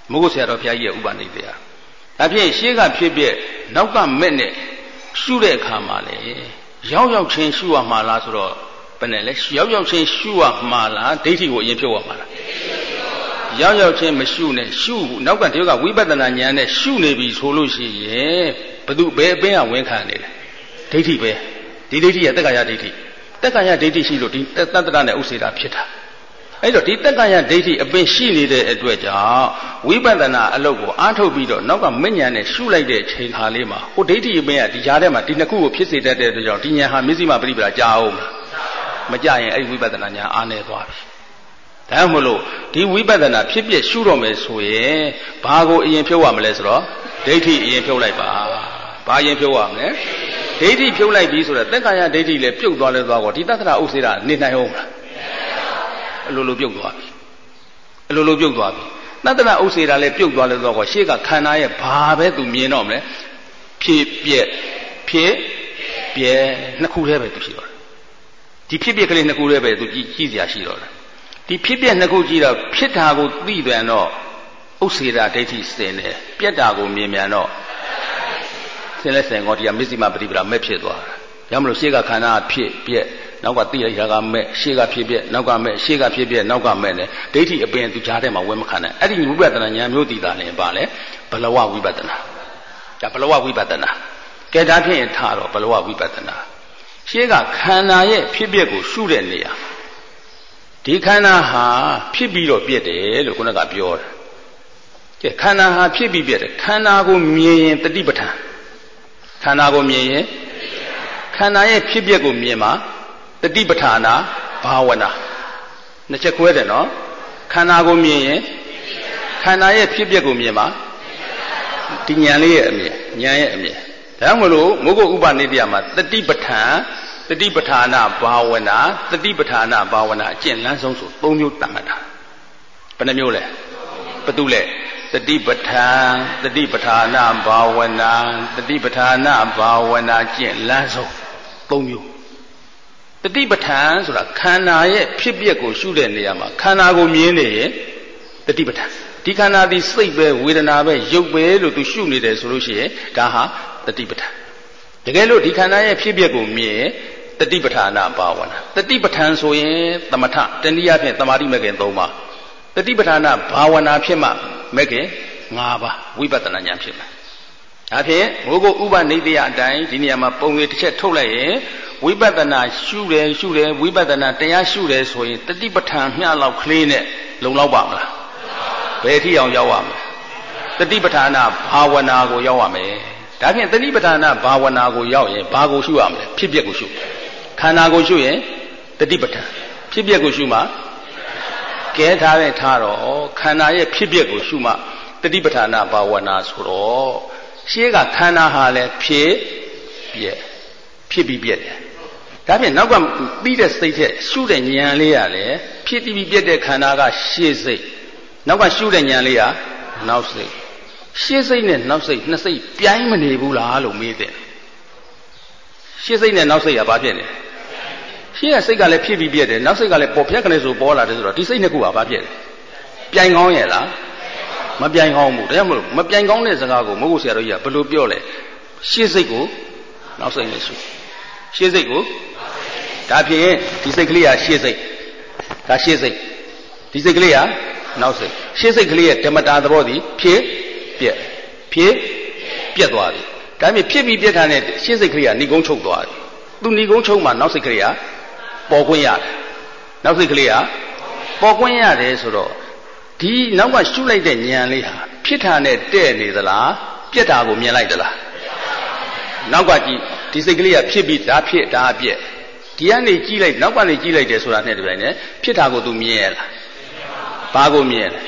မိုးကုတ်ဆရာတော်ဘုရားကြီးရဲ့ဥပနိဒေယဒါဖြင့်ရှေးကဖြစ်ပြနောက်ကမဲ့နဲ့ရှုတဲ့အခါမှာလေရောက်ရောက်ချင်းရှုရမှာလားဆိုတော့ဘယ်နဲ့လဲရောက်ရောက်ချင်းရှုရမှာလားဒိဋ္ဌိကိုအရင်ဖြုတ်ရမှာလားရောက်ရောက်ချင်းမရှုနဲ့ရှုနောက်ကတယောက်ကဝိပဿနာဉာဏ်နဲ့ရှုနေပြီဆိုလို့ရှိရင်ဘသူဘယ်အပင်ကဝင်ခံနေလဲဒိဋ္ဌိပဲဒီဒိဋ္ဌိကတက္ကရာဒိဋ္ဌိတက္ကရာဒိဋ္ဌိရှိလို့ဒီတတ္တရနဲ့ဥစေတာဖြစ်တာအဲ့တော့ဒီတက္ကရာဒိဋ္ဌိအပင်ရှိနေတဲ့အတွက်ကြောင့်ဝိပဿနာအလုပ်ကိုအားထုတ်ပြီးတော့နောက်ကမဉဏ်နဲ့ရှုလိုက်တဲ့ချိန်ခါလေးမှာဟိုဒိဋ္ဌိအပင်ကဒီကြားထဲမှာဒီနှစ်ခုကိုဖြစ်စေတတ်တဲ့အတွက်ကြောင့်ဒီဉာဏ်ဟာမျက်စိမှာပြိပလာကြာအောင်မကြရင်အဲ့ဒီဝိပဿနာဉာဏ်အားနည်းသွားပြီဒါမှမဟုတ်ဒီဝိပဿနာဖြစ်ဖြစ်ရှုတော့မယ်ဆိုရင်ဘာကိုအရင်ဖြုတ်ရမလဲဆိုတော့ဒိဋ္ဌိအရင်ဖြုတ်လိုက်ပါဘာအရင်ဖြုတ်ရမလဲဒိဋ္ဌိဖြုတ်လိုက်ပြီဆိုတော့သက္ကာယဒိဋ္ဌိလည်းပြုတ်သွားလဲသွားတော့ဒီတက္ကရာဥစေတာနေနိုင်အောင်မလားအလိုလိုပြုတ်သွားပြီအလိုလိုပြုတ်သွားပြီတတ္တနာဥစေတာလည်းပြုတ်သွားလဲသွားတော့ရှေ့ကခန္ဓာရဲ့ဘာပဲသူမြင်တော့မလဲဖြစ်ပြက်ဖြစ်ပြက်နှစ်ခုတည်းပဲသူရှိတော့ဒီဖြစ်ပြက်ကလေးနှစ်ခုတည်းပဲသူကြည့်ကြည့်စရာရှိတော့တယ်ဒီဖြစ်ပြက်နှစ်ခုကြည့်တော့ဖြစ်တာကိုသိပြန်တော့ဥစေတာဒိဋ္ဌိစင်တယ်ပြက်တာကိုမြင်ပြန်တော့စင်လက်စင်ကောဒီကမစ္စည်းမပฏิပဒါမဲ့ဖြစ်သွားတာရမလို့ရှေ့ကခန္ဓာဖြစ်ပြက်နောက်ကသိလိုက်တာကမဲ့ရှေ့ကဖြစ်ပြက်နောက်ကမဲ့ရှေ့ကဖြစ်ပြက်နောက်ကမဲ့နဲ့ဒိဋ္ဌိအပင်သူကြားထဲမှာဝဲမခံနိုင်အဲ့ဒီဝိပဿနာဉာဏ်မျိုးတည်တာလည်းပါလေဘလဝဝိပဿနာဒါဘလဝဝိပဿနာကဲဒါဖြင့်ထားတော့ဘလဝဝိပဿနာရှေ့ကခန္ဓာရဲ့ဖြစ်ပြက်ကိုရှုတဲ့နေရာဒီခန္ဓာဟာဖြစ်ပြီးတော့ပြက်တယ်လို့ခုနကပြောတယ်ကဲခန္ဓာဟာဖြစ်ပြီးပြက်တယ်ခန္ဓာကိုမြင်ရင်တတိပဋ္ဌာန်ခန္ဓာကိုမြင်ရင်ခန္ဓာရဲ့ဖြစ်ပြက်ကိုမြင်မှာတတိပဋ္ဌာနာဘာဝနာနှစ်ချက်ခွဲတယ်နော်ခန္ဓာကိုမြင်ရင်ခန္ဓာရဲ့ဖြစ်ပြက်ကိုမြင်မှာဒီဉာဏ်လေးရဲ့အမြင်ဉာဏ်ရဲ့အမြင်ဒါကြောင့်မလို့မိုးကုတ်ဥပနိဒေယမှာတတိပဋ္ဌာန်တတိပဋ္ဌာနာဘာဝနာတတိပဋ္ဌာနာဘာဝနာအကျင့်လန်းဆုံးဆိုသုံးမျိုးတတ်မှတ်တာဘယ်နှမျိုးလဲဘယ်သူလဲတတိပဋ္ဌာန်တတိပဋ္ဌာနာဘာဝနာတတိပဋ္ဌာနာဘာဝနာကျင့်လန်းဆုံးသုံးမျိုးတတိပဋ္ဌာန်ဆိုတာခန္ဓာရဲ့ဖြစ်ပျက်ကိုရှုတဲ့နေရာမှာခန္ဓာကိုမြင်နေရင်တတိပဋ္ဌာန်ဒီခန္ဓာဒီစိတ်ပဲဝေဒနာပဲရုပ်ပဲလို့သူရှုနေတယ်ဆိုလို့ရှိရင်ဒါဟာတတိပဋ္ဌာန်တကယ်လို့ဒီခန္ဓာရဲ့ဖြစ်ပျက်ကိုမြင်တတိပဋ္ဌာနာဘာဝနာတတိပဋ္ဌာန်ဆိုရင်သမထတနည်းအားဖြင့်သမာဓိမဲ့ခင်၃ပါးတတိပဋ္ဌာနာဘာဝနာဖြစ်မှမဲ့ခင်၅ပါးဝိပဿနာဉာဏ်ဖြစ်မှာဒါဖြင့်မိုးကုတ်ဥပနိဒေယအတိုင်းဒီနေရာမှာပုံလေးတစ်ချက်ထုတ်လိုက်ရင်ဝိပဿနာရှုတယ်ရှုတယ်ဝိပဿနာတရားရှုတယ်ဆိုရင်တတိပဋ္ဌာန်မျှလောက်ကလေးနဲ့လုံလောက်ပါမလားဘယ်ထိအောင်ရောက်ရမလဲတတိပဋ္ဌာနာဘာဝနာကိုရောက်ရမယ်ဒါဖြင့်တတိပဋ္ဌာနာဘာဝနာကိုရောက်ရင်ဘာကိုရှုရမလဲဖြစ်ပျက်ကိုရှုခန္ဓာကိုရှုရင်တတိပဋ္ဌာန်ဖြစ်ပျက်ကိုရှုမှကဲထားတဲ့ထားတော့ခန္ဓာရဲ့ဖြစ်ပျက်ကိုရှုမှတတိပဋ္ဌာနာဘာဝနာဆိုတော့ရှေးကခန္ဓာဟာလည်းဖြစ်ပြက်ဖြစ်ပြီးပြက်တယ်ဒါဖြင့်နောက်ကပြီးတဲ့စိတ်ထက်ရှုတဲ့ဉာဏ်လေးကလည်းဖြစ်ပြီးပြက်တဲ့ခန္ဓာကရှေးစိတ်နောက်ကရှုတဲ့ဉာဏ်လေးကနောက်စိတ်ရှေးစိတ်နဲ့နောက်စိတ်နှစ်စိတ်ပြိုင်းမနေဘူးလားလို့မေးတယ်ရှေးစိတ်နဲ့နောက်စိတ်ကဘာဖြစ်လဲရှေးကစိတ်ကလည်းဖြစ်ပြီးပြက်တယ်နောက်စိတ်ကလည်းပေါ်ပြက်ကနေဆိုပေါ်လာတယ်ဆိုတော့ဒီစိတ်နှစ်ခုကဘာဖြစ်လဲပြိုင်ကောင်းရဲ့လားမပြိုင်ကောင်းဘူးဒါကြောင့်မလို့မပြိုင်ကောင်းတဲ့စကားကိုမိုးကုတ်ဆရာတို့ကြီးကဘယ်လိုပြောလဲရှေးစိတ်ကိုနောက်စိတ်နဲ့ရှုရှေးစိတ်ကိုဒါဖြင့်ဒီစိတ်ကလေးကရှေးစိတ်ဒါရှေးစိတ်ဒီစိတ်ကလေးကနောက်စိတ်ရှေးစိတ်ကလေးရဲ့ဓမ္မတာသဘောသည်ဖြစ်ပြက်ဖြစ်ပြက်သွားပြီဒါဖြင့်ဖြစ်ပြီးပြက်တာနဲ့ရှေးစိတ်ကလေးကနေကုန်းချုပ်သွားတယ်သူနေကုန်းချုပ်မှနောက်စိတ်ကလေးကပေါ်ခွင့်ရတယ်နောက်စိတ်ကလေးကပေါ်ခွင့်ရတယ်ဆိုတော့ဒီနောက်ကရှုလိုက်တဲ့ဉာဏ်လေးဟာဖြစ်တာနဲ့တဲ့နေသလားပြက်တာကိုမြင်လိုက်သလားနောက်ကကြည့်ဒီစိတ်ကလေးကဖြစ်ပြီးဒါဖြစ်ဒါပြက်ဒီကနေကြည့်လိုက်နောက်ကနေကြည့်လိုက်တယ်ဆိုတာနဲ့တပြိုင်နက်ဖြစ်တာကိုသူမြင်ရလားဘာကိုမြင်လဲ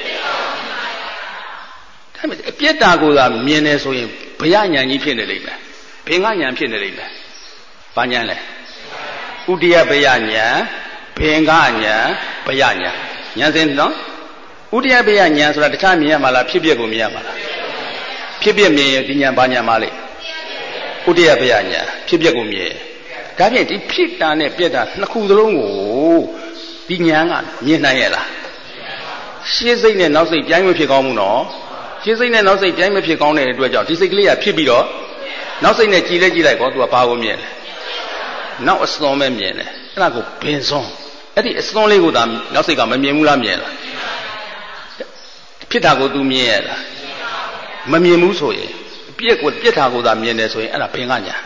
ဒါပေမဲ့ပြက်တာကိုသာမြင်နေဆိုရင်ဘယဉာဏ်ကြီးဖြစ်နေလိမ့်မယ်ဘင်္ဂဉာဏ်ဖြစ်နေလိမ့်မယ်ဘာဉာဏ်လဲဥဒိယဘယဉာဏ်ဘင်္ဂဉာဏ်ဘယဉာဏ်ဉာဏ်စဉ်နော်ဥဒိယဘယဉာဏ်ဆိုတာတခြားမြင်ရမှာလားဖြစ်ပြက်ကိုမြင်ရမှာလားဖြစ်ပြက်မြင်ရင်ဒီဉာဏ်ဘာဉာဏ်မလဲဥဒိယဘယဉာဏ်ဖြစ်ပြက်ကိုမြင်ဒါဖြင့်ဒီဖြစ်တာနဲ့ပြက်တာနှစ်ခုသလုံးကိုဒီဉာဏ်ကမြင်နိုင်ရဲ့လားရှေ့စိတ်နဲ့နောက်စိတ်ပြိုင်မဖြစ်ကောင်းဘူးနော်ခြေစိတ်နဲ့နောက်စိတ်ပြိုင်မဖြစ်ကောင်းတဲ့အတွက်ကြောင့်ဒီစိတ်ကလေးကဖြစ်ပြီးတော့နောက်စိတ်နဲ့ကြည်လဲကြည်လိုက်ကောသူကဘာကိုမြင်လဲနောက်အစွန်းပဲမြင်တယ်အဲ့ဒါကိုဘင်စွန်းအဲ့ဒီအစွန်းလေးကိုသာနောက်စိတ်ကမမြင်ဘူးလားမြင်လားဖြစ်တာကိုသူမြင်ရလားမမြင်ဘူးဆိုရင်ပြက်ကိုပြက်တာကိုသာမြင်တယ်ဆိုရင်အဲ့ဒါဘင်ကညာ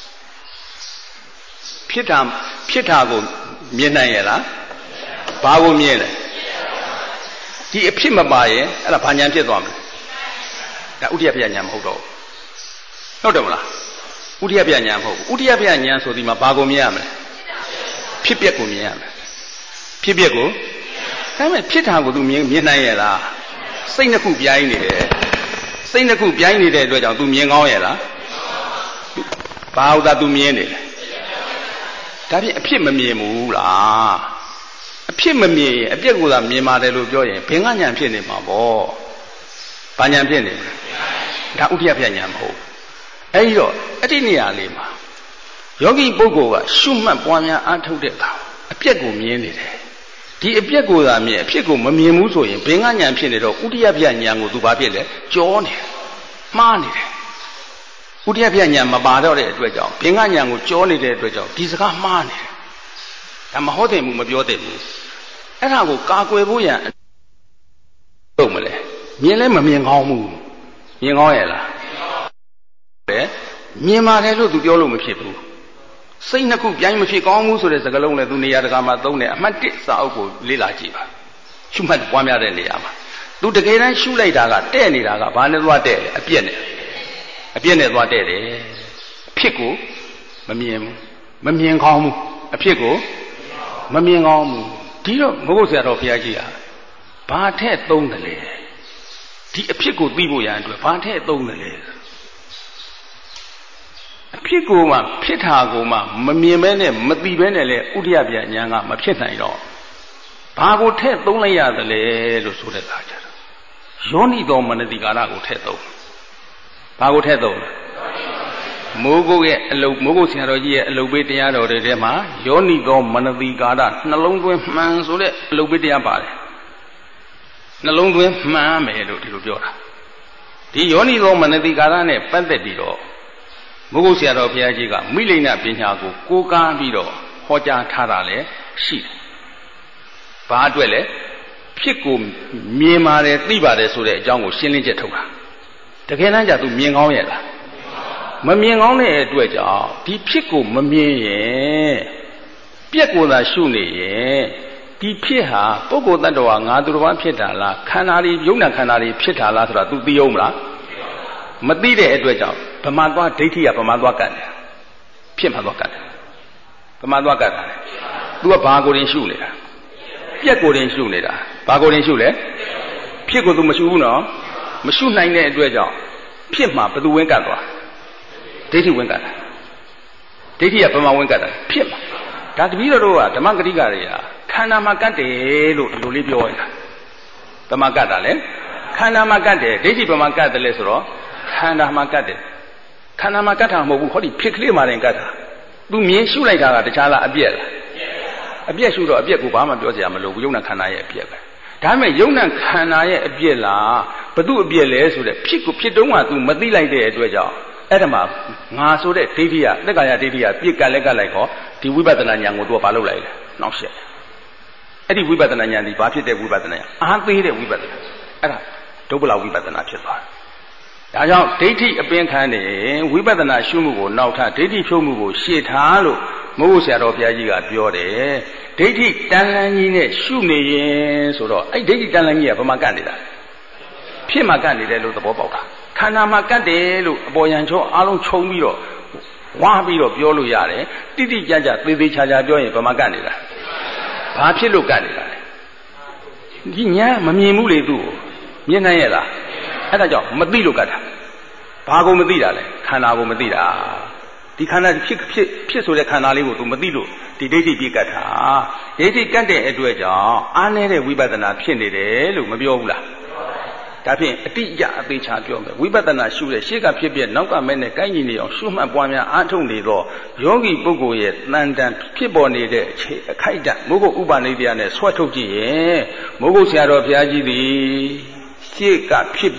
ဖြစ်တာဖြစ်တာကိုမြင်နိုင်ရလားဘာကိုမြင်လဲဒီအဖြစ်မပါရင်အဲ့ဒါဘာညာဖြစ်သွားမလဲဒါဥဒိယပညာမဟုတ်တော့ဟုတ်တယ်မလားဥဒိယပညာမဟုတ်ဘူးဥဒိယပညာဆိုဒီမှာဘာကိုမြင်ရမလဲဖြစ်ပျက်ကိုမြင်ရမယ်ဖြစ်ပျက်ကိုဒါပေမဲ့ဖြစ်တာကိုသူမြင်မြင်နိုင်ရလားစိတ်နှစ်ခုပြိုင်နေတယ်စိတ်နှစ်ခုပြိုင်နေတဲ့အတွက်ကြောင့်သူမြင်ကောင်းရလားဘာဟုတ်တာသူမြင်နေတယ်ဒါဖြင့်အဖြစ်မမြင်ဘူးလားအဖြစ်မမြင်ရင်အပြက်ကိုသာမြင်ပါတယ်လို့ပြောရင်ဘင်္ဂညာဖြစ်နေမှာပေါ့ဘာညာဖြစ်နေဒါဥဒိယပညာမဟုတ်အဲဒီတော့အဲ့ဒီနေရာလေးမှာယောဂီပုဂ္ဂိုလ်ကရှုမှတ်ပွားများအားထုတ်တဲ့အခါအပြက်ကိုမြင်နေတယ်ဒီအပြက်ကိုသာမြင်အဖြစ်ကိုမမြင်ဘူးဆိုရင်ဘင်္ဂညာဖြစ်နေတော့ဥဒိယပညာကိုသူဘာဖြစ်လဲကြောနေတယ်မှားနေတယ်ဥဒိယပညာမပါတော့တဲ့အတွက်ကြောင့်ဘင်္ဂညာကိုကြောနေတဲ့အတွက်ကြောင့်ဒီစကားမှားနေတယ်ဒါမဟုတ်တယ်ဘူးမပြောတယ်ဘူးအဲ့ဒါကိုကာကွယ်ဖို့ရန်ဟုတ်မလဲမြင်လဲမမြင်ကောင်းဘူးမြင်ကောင်းရဲ့လားပဲမြင်ပါတယ်လို့သူပြောလို့မဖြစ်ဘူးစိတ်နှစ်ခုပြိုင်မဖြစ်ကောင်းဘူးဆိုတဲ့စကားလုံးလည်းသူနေရာတကာမှာသုံးတယ်အမှတ်တစ်စာအုပ်ကိုလေ့လာကြည့်ပါရှုမှတ်ပွားများတဲ့နေရာမှာသူတကယ်တမ်းရှုလိုက်တာကတဲ့နေတာကဘာနဲ့သွားတဲ့လဲအပြက်နဲ့အပြက်နဲ့သွားတဲ့တယ်အဖြစ်ကိုမမြင်ဘူးမမြင်ကောင်းဘူးအဖြစ်ကိုမမြင်ကောင်းဘူးဒီတော့မဟုတ်ဆရာတော်ဘုရားကြီးကဘာထက်သုံးတယ်လဲဒီအဖြစ်ကိုသိဖို့ရန်အတွက်ဘာထက်သုံးတယ်လဲအဖြစ်ကိုမှဖြစ်တာကိုမှမမြင်ဘဲနဲ့မသိဘဲနဲ့လေဥဒိယပညာကမဖြစ်နိုင်တော့ဘာကိုထက်သုံးလိုက်ရတယ်လဲလို့ဆိုတဲ့အခါကျတော့ယောနိသောမနတိကာရကိုထက်သုံးဘာကိုထက်သုံးလဲမိုးကုတ်ရဲ့အလုတ်မိုးကုတ်ဆရာတော်ကြီးရဲ့အလုတ်ပေးတရားတော်တွေထဲမှာယောနိသောမနတိကာရနှလုံးသွင်းမှန်ဆိုတဲ့အလုတ်ပေးတရားပါတယ်နှလုံးသွင်းမှန်မယ်လို့ဒီလိုပြောတာဒီယောနိသောမနတိကာရနဲ့ပတ်သက်ပြီးတော့မိုးကုတ်ဆရာတော်ဘုရားကြီးကမိလိန်နာပညာကိုကိုးကားပြီးတော့ဟောကြားထားတာလည်းရှိတယ်ဘာအတွက်လဲဖြစ်ကိုမြင်ပါတယ်သိပါတယ်ဆိုတဲ့အကြောင်းကိုရှင်းလင်းချက်ထုတ်တာတကယ်တမ်းကျသူမြင်ကောင်းရဲ့လားမမြင်ကောင်းတဲ့အတွက်ကြောင့်ဒီဖြစ်ကိုမမြင်ရင်ပြက်ကိုသာရှုနေရင်ဒီဖြစ်ဟာပုဂ္ဂိုလ်တ attva ငါသူတစ်ပါးဖြစ်တာလားခန္ဓာတွေယုံနာခန္ဓာတွေဖြစ်တာလားဆိုတာ तू သိအောင်မလားမသိတဲ့အတွက်ကြောင့်ဗမာသွားဒိဋ္ဌိကဗမာသွားကတ်တယ်ဖြစ်မှသွားကတ်တယ်ဗမာသွားကတ်တယ် तू ကဘာကိုရင်ရှုနေတာပြက်ကိုရင်ရှုနေတာဘာကိုရင်ရှုလဲဖြစ်ကို तू မရှုဘူးနော်မရှုနိုင်တဲ့အတွက်ကြောင့်ဖြစ်မှဘယ်သူဝင်ကတ်သွားဒိဋ္ဌိဝင်ကတ်တာဒိဋ္ဌိကဗမာဝင်ကတ်တာဖြစ်မှာဒါတပည့်တော်တို့ကဓမ္မဂရိကတွေကခန္ဓာမှာကတ်တယ်လို့ဒီလိုလေးပြောရတာဗမာကတ်တာလေခန္ဓာမှာကတ်တယ်ဒိဋ္ဌိဗမာကတ်တယ်လေဆိုတော့ခန္ဓာမှာကတ်တယ်ခန္ဓာမှာကတ်တာမဟုတ်ဘူးဟောဒီဖြစ်ကလေးမှာတင်ကတ်တာသူမြင်ရှုလိုက်တာကတခြားလားအပြက်လားအပြက်ရှုတော့အပြက်ကိုဘာမှပြောစရာမလိုဘူးယုံနာခန္ဓာရဲ့အပြက်ပဲဒါပေမဲ့ယုံနာခန္ဓာရဲ့အပြက်လားဘသူအပြက်လဲဆိုတဲ့ဖြစ်ကိုဖြစ်တုံးကသူမသိလိုက်တဲ့အတွက်ကြောင့်အဲ့ဒါမှငါဆိုတဲ့ဒိဋ္ဌိကသက္ကာယဒိဋ္ဌိကပြစ်ကလက်ကလိုက်ခေါ်ဒီဝိပဿနာဉာဏ်ကိုသူကဘာလုပ်လိုက်လဲနှောက်ရှက်အဲ့ဒီဝိပဿနာဉာဏ်ဒီဘာဖြစ်တဲ့ဝိပဿနာဉာဏ်အားသေးတဲ့ဝိပဿနာအဲ့ဒါဒုဗ္ဗလဝိပဿနာဖြစ်သွားတယ်ဒါကြောင့်ဒိဋ္ဌိအပင်ခံနေဝိပဿနာရှုမှုကိုနောက်ထပ်ဒိဋ္ဌိဖြုတ်မှုကိုရှေ့ထားလို့မိုးဖို့ဆရာတော်ဘုရားကြီးကပြောတယ်ဒိဋ္ဌိတန်လန်းကြီးနဲ့ရှုနေရင်ဆိုတော့အဲ့ဒိဋ္ဌိတန်လန်းကြီးကဘာမှကတ်နေတာဖြစ်မှကတ်နေတယ်လို့သဘောပေါက်တာခန္ဓာမှာကတ်တယ်လို့အပေါ်ယံချောအားလုံးခြုံပြီးတော့ဝါပြီးတော့ပြောလို့ရတယ်တိတိကျကျသေသေးချာချာပြောရင်ဘာမှကတ်နေတာဘာဖြစ်လို့ကတ်နေတာလဲဒီညာမမြင်ဘူးလေသူ့ကိုမြင်နိုင်ရဲ့လားအဲ့ဒါကြောင့်မသိလို့ကတ်တာဘာကိုမသိတာလဲခန္ဓာကိုမသိတာဒီခန္ဓာဖြစ်ဖြစ်ဖြစ်ဆိုတဲ့ခန္ဓာလေးကိုသူမသိလို့ဒီဒိဋ္ဌိပြကတ်တာဒိဋ္ဌိကတ်တဲ့အတွက်ကြောင့်အားနည်းတဲ့ဝိပဿနာဖြစ်နေတယ်လို့မပြောဘူးလားဒါဖြင့်အတိအကျအသေးချာပြောမယ်ဝိပဿနာရှုတဲ့ရှေ့ကဖြစ်ပြနောက်ကမဲ့နဲ့ကိုင်းညီနေအောင်ရှုမှတ်ပွားများအားထုတ်နေတော့ယောဂီပုဂ္ဂိုလ်ရဲ့တန်တန်ဖြစ်ပေါ်နေတဲ့အခိုက်အတန့်မိုးကုတ်ဥပါနိတရားနဲ့ဆွတ်ထုတ်ကြည့်ရင်မိုးကုတ်ဆရာတော်ဘုရားကြီးသည်ရှေ့ကဖြစ်ပြ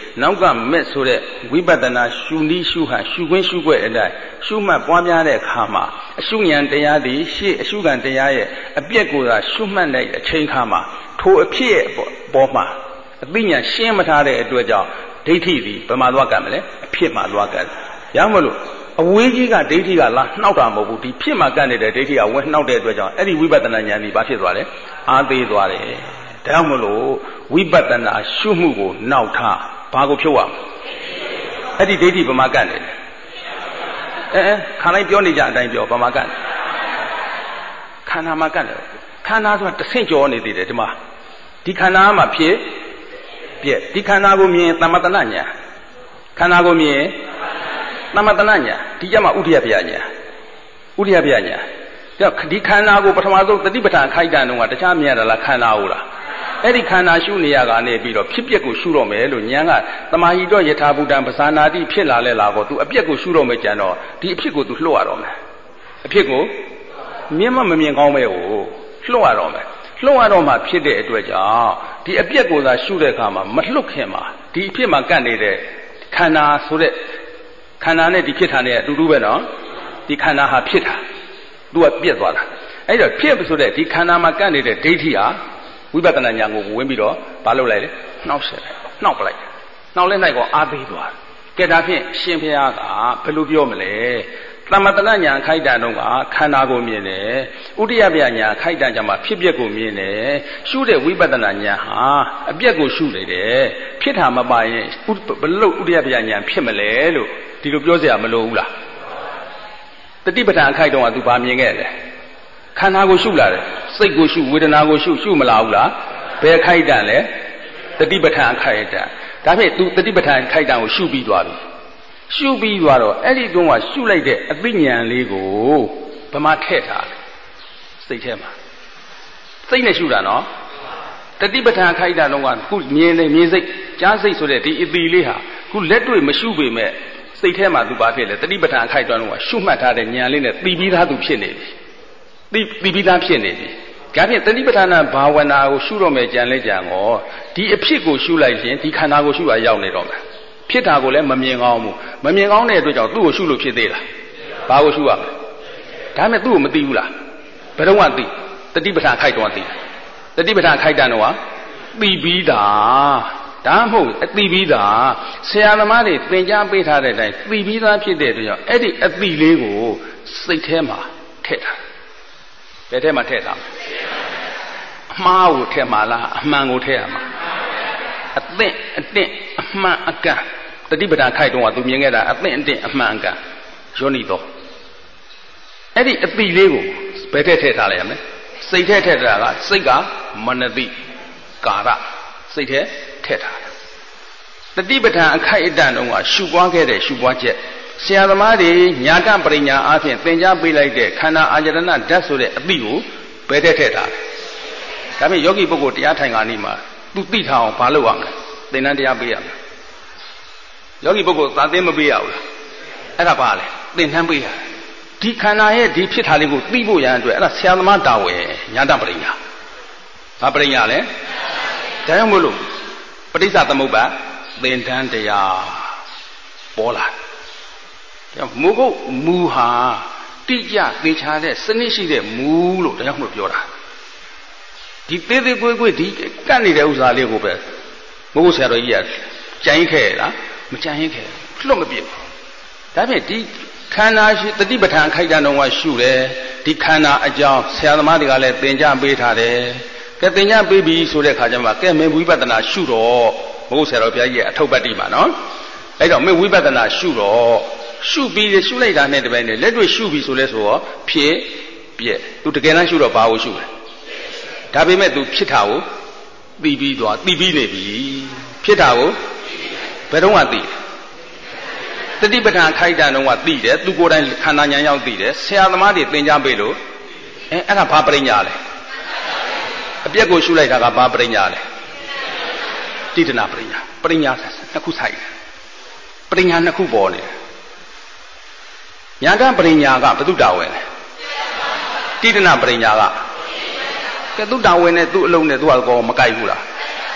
နောက်ကမက်ဆိုတဲ့ဝိပဿနာရှုနည်းရှုဟန်ရှုခွင့်ရှုခွင့်အတိုင်းရှုမှတ်ပွားများတဲ့အခါမှာအရှုဉာဏ်တရားသည်ရှေ့အရှုခံတရားရဲ့အပြက်ကိုသာရှုမှတ်တဲ့အချိန်ခါမှာထိုအဖြစ်ရဲ့ပေါ်မှာအသိဉာဏ်ရှင်းမထားတဲ့အတွက်ကြောင့်ဒိဋ္ဌိသည်ဘယ်မှာသွားကံမလဲအဖြစ်မှာသွားကံရမလို့အဝေးကြီးကဒိဋ္ဌိကလာနှောက်တာမဟုတ်ဘူးဒီဖြစ်မှာကံနေတဲ့ဒိဋ္ဌိကဝင်နှောက်တဲ့အတွက်ကြောင့်အဲ့ဒီဝိပဿနာဉာဏ်ဒီဘာဖြစ်သွားလဲအာသေးသွားတယ်ဒါကြောင့်မလို့ဝိပဿနာရှုမှုကိုနောက်ထားဘာကိုဖြုတ်ရမလဲအဲ့ဒီဒိဋ္ဌိဘယ်မှာကံနေလဲအဲအဲခါလိုက်ပြောနေကြအတိုင်းပြောဘယ်မှာကံခန္ဓာမှာကံတယ်ခန္ဓာဆိုတာတစ်ဆင့်ကျော်နေသေးတယ်ဒီမှာဒီခန္ဓာမှာဖြစ်ပြက်ဒီခန္ဓာကိုမြင်သမတနာညာခန္ဓာကိုမြင်သမတနာညာဒီကြမှာဥဒိယဗျာညာဥဒိယဗျာညာဒီခန္ဓာကိုပထမဆုံးတတိပဋ္ဌာန်ခိုက်တန်တုန်းကတခြားမြင်ရတာလားခန္ဓာဟုတ်လားအဲ့ဒီခန္ဓာရှုနေရကနေပြီးတော့ဖြစ်ပျက်ကိုရှုတော့မယ်လို့ဉာဏ်ကတမာဟိတောယထာဘူတံပဇာနာတိဖြစ်လာလဲလားကို तू အပျက်ကိုရှုတော့မယ်ကြံတော့ဒီအဖြစ်ကို तू လှုပ်ရတော့မယ်အဖြစ်ကိုမြင်မှမမြင်ကောင်းပဲဟိုလှုပ်ရတော့မယ်လှုပ်ရတော့မှဖြစ်တဲ့အတွက်ကြောင့်ဒီအပျက်ကိုသာရှုတဲ့အခါမှာမလှုပ်ခင်မှာဒီအဖြစ်မှာကပ်နေတဲ့ခန္ဓာဆိုတဲ့ခန္ဓာနဲ့ဒီဖြစ်တာနဲ့အတူတူပဲနော်ဒီခန္ဓာဟာဖြစ်တာသူကပြက်သွားတာအဲ့တော့ဖြစ်ဆိုတဲ့ဒီခန္ဓာမှာကပ်နေတဲ့ဒိဋ္ဌိဟာဝိပဿနာဉာဏ်ကိုဝင်ပြီးတော့ဘာလုပ်လိုက်လဲနှောက်ဆက်လိုက်နှောက်ပလိုက်နှောက်လိုက်လိုက်ကောအာသေးသွားကဲဒါဖြင့်ရှင်ဘုရားကဘယ်လိုပြောမလဲသမတနာဉာဏ်ခိုက်တန်တော့ကခန္ဓာကိုမြင်တယ်ဥဒိယဗျာဉာဏ်ခိုက်တန်ကြမှာဖြစ်ပျက်ကိုမြင်တယ်ရှုတဲ့ဝိပဿနာဉာဏ်ဟာအပျက်ကိုရှုနေတယ်ဖြစ်တာမပါရင်ဘယ်လိုဥဒိယဗျာဉာဏ်ဖြစ်မလဲလို့ဒီလိုပြောစရာမလိုဘူးလားတတိပဋ္ဌာန်ခိုက်တော့ကသူဘာမြင်ခဲ့လဲခန္ဓာကိုရှုလာတယ်စိတ်ကိုရှုဝေဒနာကိုရှုရှုမလာဘူးလားဘယ်ခိုက်တန်လဲတတိပဋ္ဌာန်ခိုက်တန်ဒါဖြင့် तू တတိပဋ္ဌာန်ခိုက်တန်ကိုရှုပြီးသွားပြီရှုပြီးသွားတော့အဲ့ဒီတုန်းကရှုလိုက်တဲ့အသိဉာဏ်လေးကိုဘယ်မှာထည့်ထားလဲစိတ်ထဲမှာစိတ်နဲ့ရှုတာနော်တတိပဋ္ဌာန်ခိုက်တန်တော့ကခုမြင်နေမြင်စိတ်ကြားစိတ်ဆိုတဲ့ဒီအတိလေးဟာခုလက်တွေ့မရှုပေမဲ့စိတ်ထဲမှာ तू ဘာဖြစ်လဲတတိပဋ္ဌာန်ခိုက်တန်တော့ကရှုမှတ်ထားတဲ့ဉာဏ်လေးနဲ့သိပြီးသား तू ဖြစ်နေပြီသိပြီးသားဖြစ်နေပြီဒါဖြင့်တတိပဋ္ဌာန်ဘာဝနာကိုရှုတော့မယ်ကြံလဲကြံရောဒီအဖြစ်ကိုရှုလိုက်ရင်ဒီခန္ဓာကိုရှုရရောက်နေတော့မယ်ဖြစ်တာကိုလည်းမမြင်ကောင်းဘူးမမြင်ကောင်းတဲ့အတွက်ကြောင့်သူ့ကိုရှုလို့ဖြစ်သေးလားဘာကိုရှုရမလဲဒါမဲ့သူ့ကိုမသိဘူးလားဘယ်တော့မှသိတတိပဋ္ဌာန်ခိုက်တော့သိတတိပဋ္ဌာန်ခိုက်တန်တော့သိပြီးသားဒါမှမဟုတ်အသိပြီးသားဆရာသမားတွေသင်ကြားပေးထားတဲ့အတိုင်းသိပြီးသားဖြစ်တဲ့အတွက်ကြောင့်အဲ့ဒီအသိလေးကိုစိတ်ထဲမှာထည့်ထားဘယ်ထဲမှာထည့်ထားမလဲအမှားကိုထည့်မှာလားအမှန်ကိုထည့်ရမှာအသင့်အတင့်အမှန်အကန်တတိပဋ္ဌာန်ခိုက်တော့ကသူမြင်ခဲ့တာအသင့်အတင့်အမှန်အကန်ယောနိတော်အဲ့ဒီအတိလေးကိုဘယ်ထဲထည့်ထားလိုက်ရမလဲစိတ်ထဲထည့်ထားတာကစိတ်ကမနတိကာရစိတ်ထဲထည့်ထားတာတတိပဋ္ဌာန်အခိုက်အတန့်တုန်းကရှုပွားခဲ့တဲ့ရှုပွားချက်ဆရာသမားတွေညာကပရိညာအားဖြင့်သင်ကြားပေးလိုက်တဲ့ခန္ဓာအာယတနာဓာတ်ဆိုတဲ့အသိကိုဘယ်ထဲထည့်ထားလဲဒါပေမဲ့ယောဂီပုဂ္ဂိုလ်တရားထိုင်ခါနေမှာသူသိထားအောင်ဘာလုပ်ရမလဲသင်္นานတရားပေးရမယ်ယောဂီပုဂ္ဂိုလ်သာသင်မပေးရဘူးလားအဲ့ဒါဘာလဲသင်္นานပေးရဒီခန္ဓာရဲ့ဒီဖြစ်တာလေးကိုသိဖို့ရန်အတွက်အဲ့ဒါဆရာသမားတာဝန်ညာတပရိညာဘာပရိညာလဲဒါကြောင့်မို့လို့ပဋိစ္စသမုပ္ပါသင်္นานတရားပေါ်လာမူကုတ်မူဟာတိကျသေချာတဲ့စနစ်ရှိတဲ့မူလို့ဒါကြောင့်မလို့ပြောတာဒီသေးသေးကွေးကွေးဒီကတ်နေတဲ့ဥစ္စာလေးကိုပဲမဟုတ်ဆရာတော်ကြီးကကြိုင်းခဲ့လားမကြိုင်းခဲ့လွတ်မပြစ်ဒါဖြင့်ဒီခန္ဓာရှိတတိပဋ္ဌာန်ခိုက်တန်တော်ကရှုတယ်ဒီခန္ဓာအကြောင်းဆရာသမားတွေကလည်းသင်ကြားပေးထားတယ်ကဲသင်ကြားပေးပြီဆိုတဲ့ခါကျမှကဲမင်းဝိပဿနာရှုတော့မဟုတ်ဆရာတော်ဘုရားကြီးရဲ့အထုပ်ပတ်တိမှာနော်အဲ့တော့မင်းဝိပဿနာရှုတော့ရှုပြီးရှုလိုက်တာနဲ့တပည့်နဲ့လက်တွေ့ရှုပြီးဆိုလဲဆိုတော့ဖြစ်ပြက်သူတကယ်တမ်းရှုတော့ဘာကိုရှုလဲဒါပေမဲ့ तू ဖြစ်တာကိုသိပြီးသွားသိပြီးနေပြီဖြစ်တာကိုဘယ်တော့မှသိတတိပဋ္ဌာန်ခိုက်တန်တော့ကသိတယ် तू ကိုယ်တိုင်ခန္ဓာဉာဏ်ရောက်သိတယ်ဆရာသမားတွေသင်ကြားပေးလို့အဲအဲ့ဒါဘာပရိညာလဲအပြက်ကိုရှုလိုက်တာကဘာပရိညာလဲတိတနာပရိညာပရိညာနှစ်ခုဆိုင်တယ်ပရိညာနှစ်ခုပေါ်နေတယ်ညာကပရိညာကဘု து တာဝင်လဲတိတနာပရိညာကကဲသူတာဝင်နဲ့သူ့အလုံးနဲ့သူ့အကောမကြိုက်ဘူးလား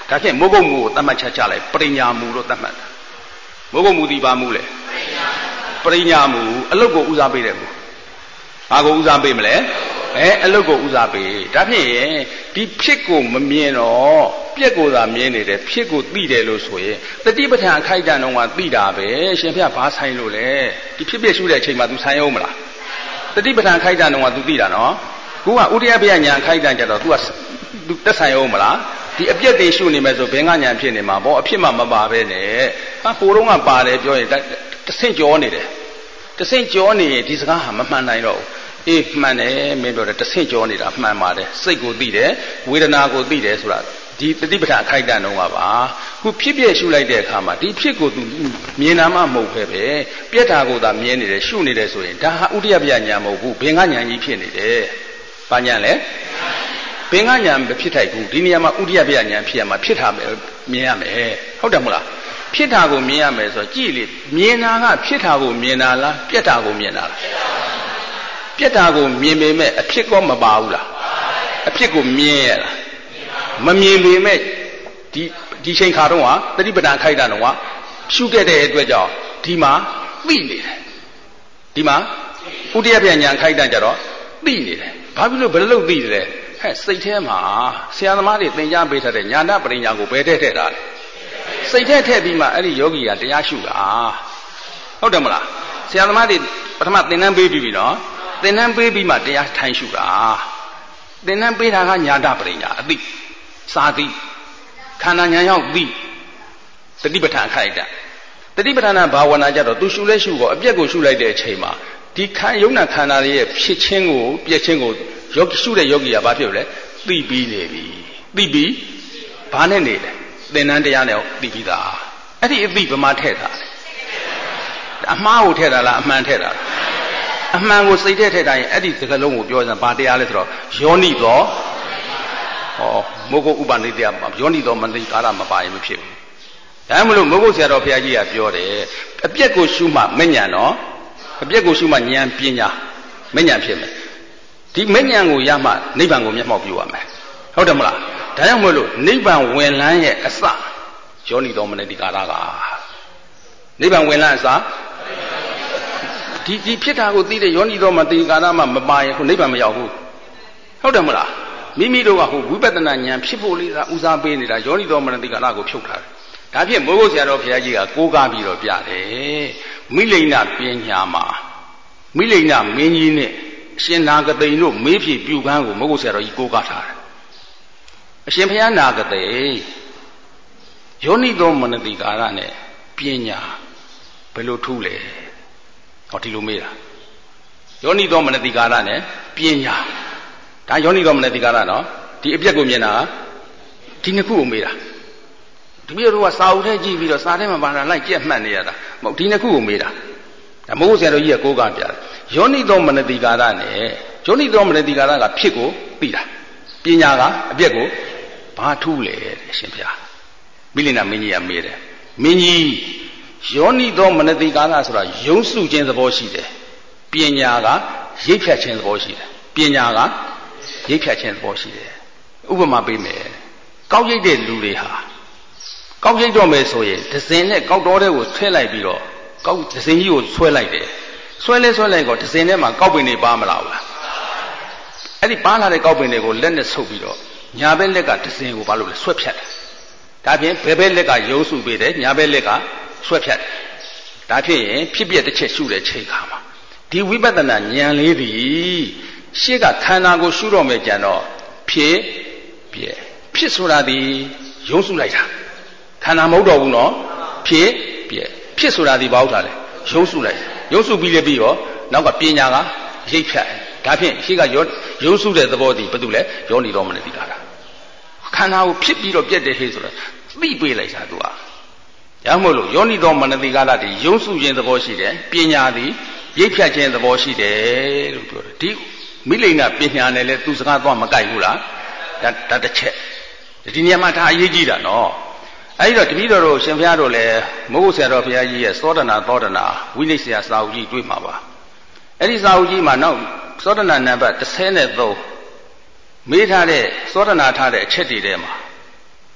ဒါဖြင့်မိုးကုတ်မှုကိုသတ်မှတ်ချက်ချလိုက်ပရိညာမှုလို့သတ်မှတ်တာမိုးကုတ်မှုဒီပါမှုလေပရိညာမှုအလုတ်ကိုဦးစားပေးတယ်မှုဘာကိုဦးစားပေးမလဲအဲအလုတ်ကိုဦးစားပေးဒါဖြင့်ဒီဖြစ်ကိုမမြင်တော့ပြက်ကိုသာမြင်နေတယ်ဖြစ်ကိုသိတယ်လို့ဆိုရင်တတိပဋ္ဌာန်အခိုက်အတန့်တော့ကသိတာပဲရှင်ဘုရားဘာဆိုင်လို့လဲဒီဖြစ်ပြရှုတဲ့အချိန်မှာ तू ဆိုင်အောင်မလားတတိပဋ္ဌာန်ခိုက်အတန့်တော့က तू သိတာနော်ခုကဥဒိယပယညာအခိုက်အတန့်ကြတော့ तू က तू တက်ဆိုင်အောင်မလားဒီအပြက်တွေရှုနေမယ်ဆိုဘင်္ဂညာဖြစ်နေမှာပေါ့အဖြစ်မှမပါပဲနဲ့ဟာဟိုတုန်းကပါတယ်ပြောရင်တဆင့်ကြောနေတယ်တဆင့်ကြောနေရင်ဒီစကားဟာမမှန်နိုင်တော့ဘူးအေးမှန်တယ်မင်းပြောတယ်တဆင့်ကြောနေတာမှန်ပါတယ်စိတ်ကိုသိတယ်ဝေဒနာကိုသိတယ်ဆိုတာဒီတတိပဋ္ဌာန်အခိုက်အတန့်တော့ပါခုဖြစ်ပြရှုလိုက်တဲ့အခါမှာဒီဖြစ်ကို तू မြင်တာမှမဟုတ်ပဲပဲပြက်တာကိုသာမြင်နေတယ်ရှုနေတယ်ဆိုရင်ဒါဟာဥဒိယပယညာမဟုတ်ဘူးဘင်္ဂညာကြီးဖြစ်နေတယ်ဘာညာလဲဘင်္ဂညာမဖြစ်ထိုက်ဘူးဒီနေရာမှာဥဒိယပယညာဖြစ်ရမှာဖြစ်တာမြင်ရမယ်ဟုတ်တယ်မဟုတ်လားဖြစ်တာကိုမြင်ရမယ်ဆိုတော့ကြည့်လေမြင်တာကဖြစ်တာကိုမြင်တာလားပြက်တာကိုမြင်တာလားပြက်တာကိုမြင်ပေမဲ့အဖြစ်ကောမပါဘူးလားအဖြစ်ကိုမြင်ရလားမမြင်ပေမဲ့ဒီဒီချိန်ခါတော့ဟာတတိပဒံခိုက်တာတော့ဟာရှုခဲ့တဲ့အတွက်ကြောင့်ဒီမှာသိနေတယ်ဒီမှာဥဒိယပညာခိုက်တာကြတော့သိနေတယ်ဘာဖြစ်လို့ဘယ်လိုလုပ်သိတယ်လဲဟဲ့စိတ်ထဲမှာဆရာသမားတွေသင်ကြားပေးထားတဲ့ညာဏပရိညာကိုဘယ်ထည့်ထည့်တာလဲစိတ်ထဲထည့်ပြီးမှအဲ့ဒီယောဂီကတရားရှုတာဟုတ်တယ်မလားဆရာသမားတွေပထမသင်တန်းပေးပြီးပြီနော်သင်တန်းပေးပြီးမှတရားထိုင်ရှုတာသင်တန်းပေးတာကညာဏပရိညာအသိစာသိခန္ဓာဉာဏ်ရောက်သိတတိပဋ္ဌာန်ခိုက်တာတတိပဋ္ဌာန်ဘာဝနာကြတော့သူရှုလဲရှုကိုအပြက်ကိုရှုလိုက်တဲ့အချိန်မှာဒီခံယုံနာခန္ဓာရဲ့ဖြစ်ချင်းကိုပြက်ချင်းကိုယောဂီရှုတဲ့ယောဂီကဘာဖြစ်လဲသိပြီးနေပြီသိပြီးဘာနဲ့နေလဲသင်္นานတရားနဲ့သိပြီးသားအဲ့ဒီအသိဗမာထည့်တာအမှားကိုထည့်တာလားအမှန်ထည့်တာလားအမှန်ကိုစိတ်ထဲထည့်တာရင်အဲ့ဒီစကားလုံးကိုပြောရင်ဘာတရားလဲဆိုတော့ယောနိသောဟောမိုးကုတ်ဥပနိတရားယောနိသောမနိကာရမပါရင်မဖြစ်ဘူးဒါမှမဟုတ်မိုးကုတ်ဆရာတော်ဘုရားကြီးကပြောတယ်အပြက်ကိုရှုမှမဉဏ်နော်အပြက်ကိုရှုမှဉာဏ်ပညာမဉဏ်ဖြစ်မယ်ဒီမဉဏ်ကိုရမှနိဗ္ဗာန်ကိုမျက်မှောက်ပြုရမယ်ဟုတ်တယ်မလားဒါကြောင့်မို့လို့နိဗ္ဗာန်ဝင်လန်းရဲ့အစယောနိသောမနိကာရကနိဗ္ဗာန်ဝင်လန်းအစဒီဒီဖြစ်တာကိုသိတဲ့ယောနိသောမနိကာရမှမပါရင်ကိုနိဗ္ဗာန်မရောက်ဘူးဟုတ်တယ်မလားမိမိတို့ကဟိုဝိပဿနာဉာဏ်ဖြစ်ဖို့လေးသာဦးစားပေးနေတာယောနိသောမနတိကာရကိုဖြုတ်ထားတယ်။ဒါဖြင့်မိုးကုတ်ဆရာတော်ဘုရားကြီးကကိုးကားပြီးတော့ပြတယ်။မိလိန်နာပညာမှာမိလိန်နာမင်းကြီးနဲ့အရှင်နာဂသိန်တို့မေးဖြေပြုပန်းကိုမိုးကုတ်ဆရာတော်ကြီးကိုးကားထားတယ်။အရှင်ဘုရားနာဂသိန်ယောနိသောမနတိကာရနဲ့ပညာဘယ်လိုထူးလဲ။ဟောဒီလိုမေးတာ။ယောနိသောမနတိကာရနဲ့ပညာဒါယောနိသောမနတိကာရနော်ဒီအပြက်ကိုမြင်တာဒီနှစ်ခုကိုမေးတာဒီမျိုးတို့ကစာအုပ်ထဲကြည့်ပြီးတော့စာထဲမှာပါတာလိုက်ကြက်မှတ်နေရတာမဟုတ်ဒီနှစ်ခုကိုမေးတာဒါမိုးဆရာတော်ကြီးကကိုးကားပြတယ်ယောနိသောမနတိကာရနဲ့ယောနိသောမနတိကာရကဖြစ်ကိုသိတာပညာကအပြက်ကိုဘာထူးလဲတဲ့အရှင်ဘုရားမိလိနာမင်းကြီးကမေးတယ်မင်းကြီးယောနိသောမနတိကာရဆိုတာယုံစုခြင်းသဘောရှိတယ်ပညာကရိပ်ဖြတ်ခြင်းသဘောရှိတယ်ပညာကရိပ်ဖြတ်ခြင်းသဘောရှိတယ်ဥပမာပေးမယ်ကောက်ရိပ်တဲ့လူတွေဟာကောက်ရိပ်တော့မယ်ဆိုရင်ဒဇင်နဲ့ကောက်တော်တဲ့ကိုဆွဲလိုက်ပြီးတော့ကောက်ဒဇင်ကြီးကိုဆွဲလိုက်တယ်ဆွဲလဲဆွဲလိုက်တော့ဒဇင်ထဲမှာကောက်ပင်တွေပါမလာဘူးလားအဲ့ဒီပါလာတဲ့ကောက်ပင်တွေကိုလက်နဲ့ဆုပ်ပြီးတော့ညာဘက်လက်ကဒဇင်ကိုဘာလို့လဲဆွဲဖြတ်တယ်ဒါဖြင့်ဘယ်ဘက်လက်ကရုံးစုပေးတယ်ညာဘက်လက်ကဆွဲဖြတ်တယ်ဒါဖြင့်ဖြစ်ပြတစ်ချက်ရှုတဲ့ချိန်ခါမှာဒီဝိပဿနာဉာဏ်လေးသည်ရှေ့ကခန္ဓာကိုရှုတော့မယ်ကြံတော့ဖြစ်ပြဖြစ်ဆိုတာဒီရုံးစုလိုက်တာခန္ဓာမဟုတ်တော့ဘူးနော်ဖြစ်ပြဖြစ်ဆိုတာဒီဘာဟုတ်တာလဲရုံးစုလိုက်ရုံးစုပြီးလည်းပြီးတော့နောက်ကပညာကရိပ်ဖြတ်ဒါဖြင့်ရှေ့ကရုံးစုတဲ့သဘောဒီဘာတူလဲယောနိတော်မနတိကာရခန္ဓာကိုဖြစ်ပြီးတော့ပြက်တယ်ဟေ့ဆိုတော့သိပေးလိုက်တာသူကရမို့လို့ယောနိတော်မနတိကာရဒီရုံးစုခြင်းသဘောရှိတယ်ပညာသည်ရိပ်ဖြတ်ခြင်းသဘောရှိတယ်လို့ပြောတယ်ဒီမိလိန်နာပညာနဲ့လဲသူစကားသွားမကြိုက်ဘူးလားဒါဒါတစ်ချက်ဒီနေရာမှာဒါအရေးကြီးတာနော်အဲဒီတော့တပည့်တော်တို့ရှင်ဘုရားတို့လည်းမိုးကုတ်ဆရာတော်ဘုရားကြီးရဲ့သောဒနာသောဒနာဝိနိစ္စရာစာအုပ်ကြီးတွေ့မှာပါအဲ့ဒီစာအုပ်ကြီးမှာနောက်သောဒနာနံပါတ်တစ်ဆယ်နဲ့သုံးမေးထားတဲ့သောဒနာထားတဲ့အချက်တွေထဲမှာ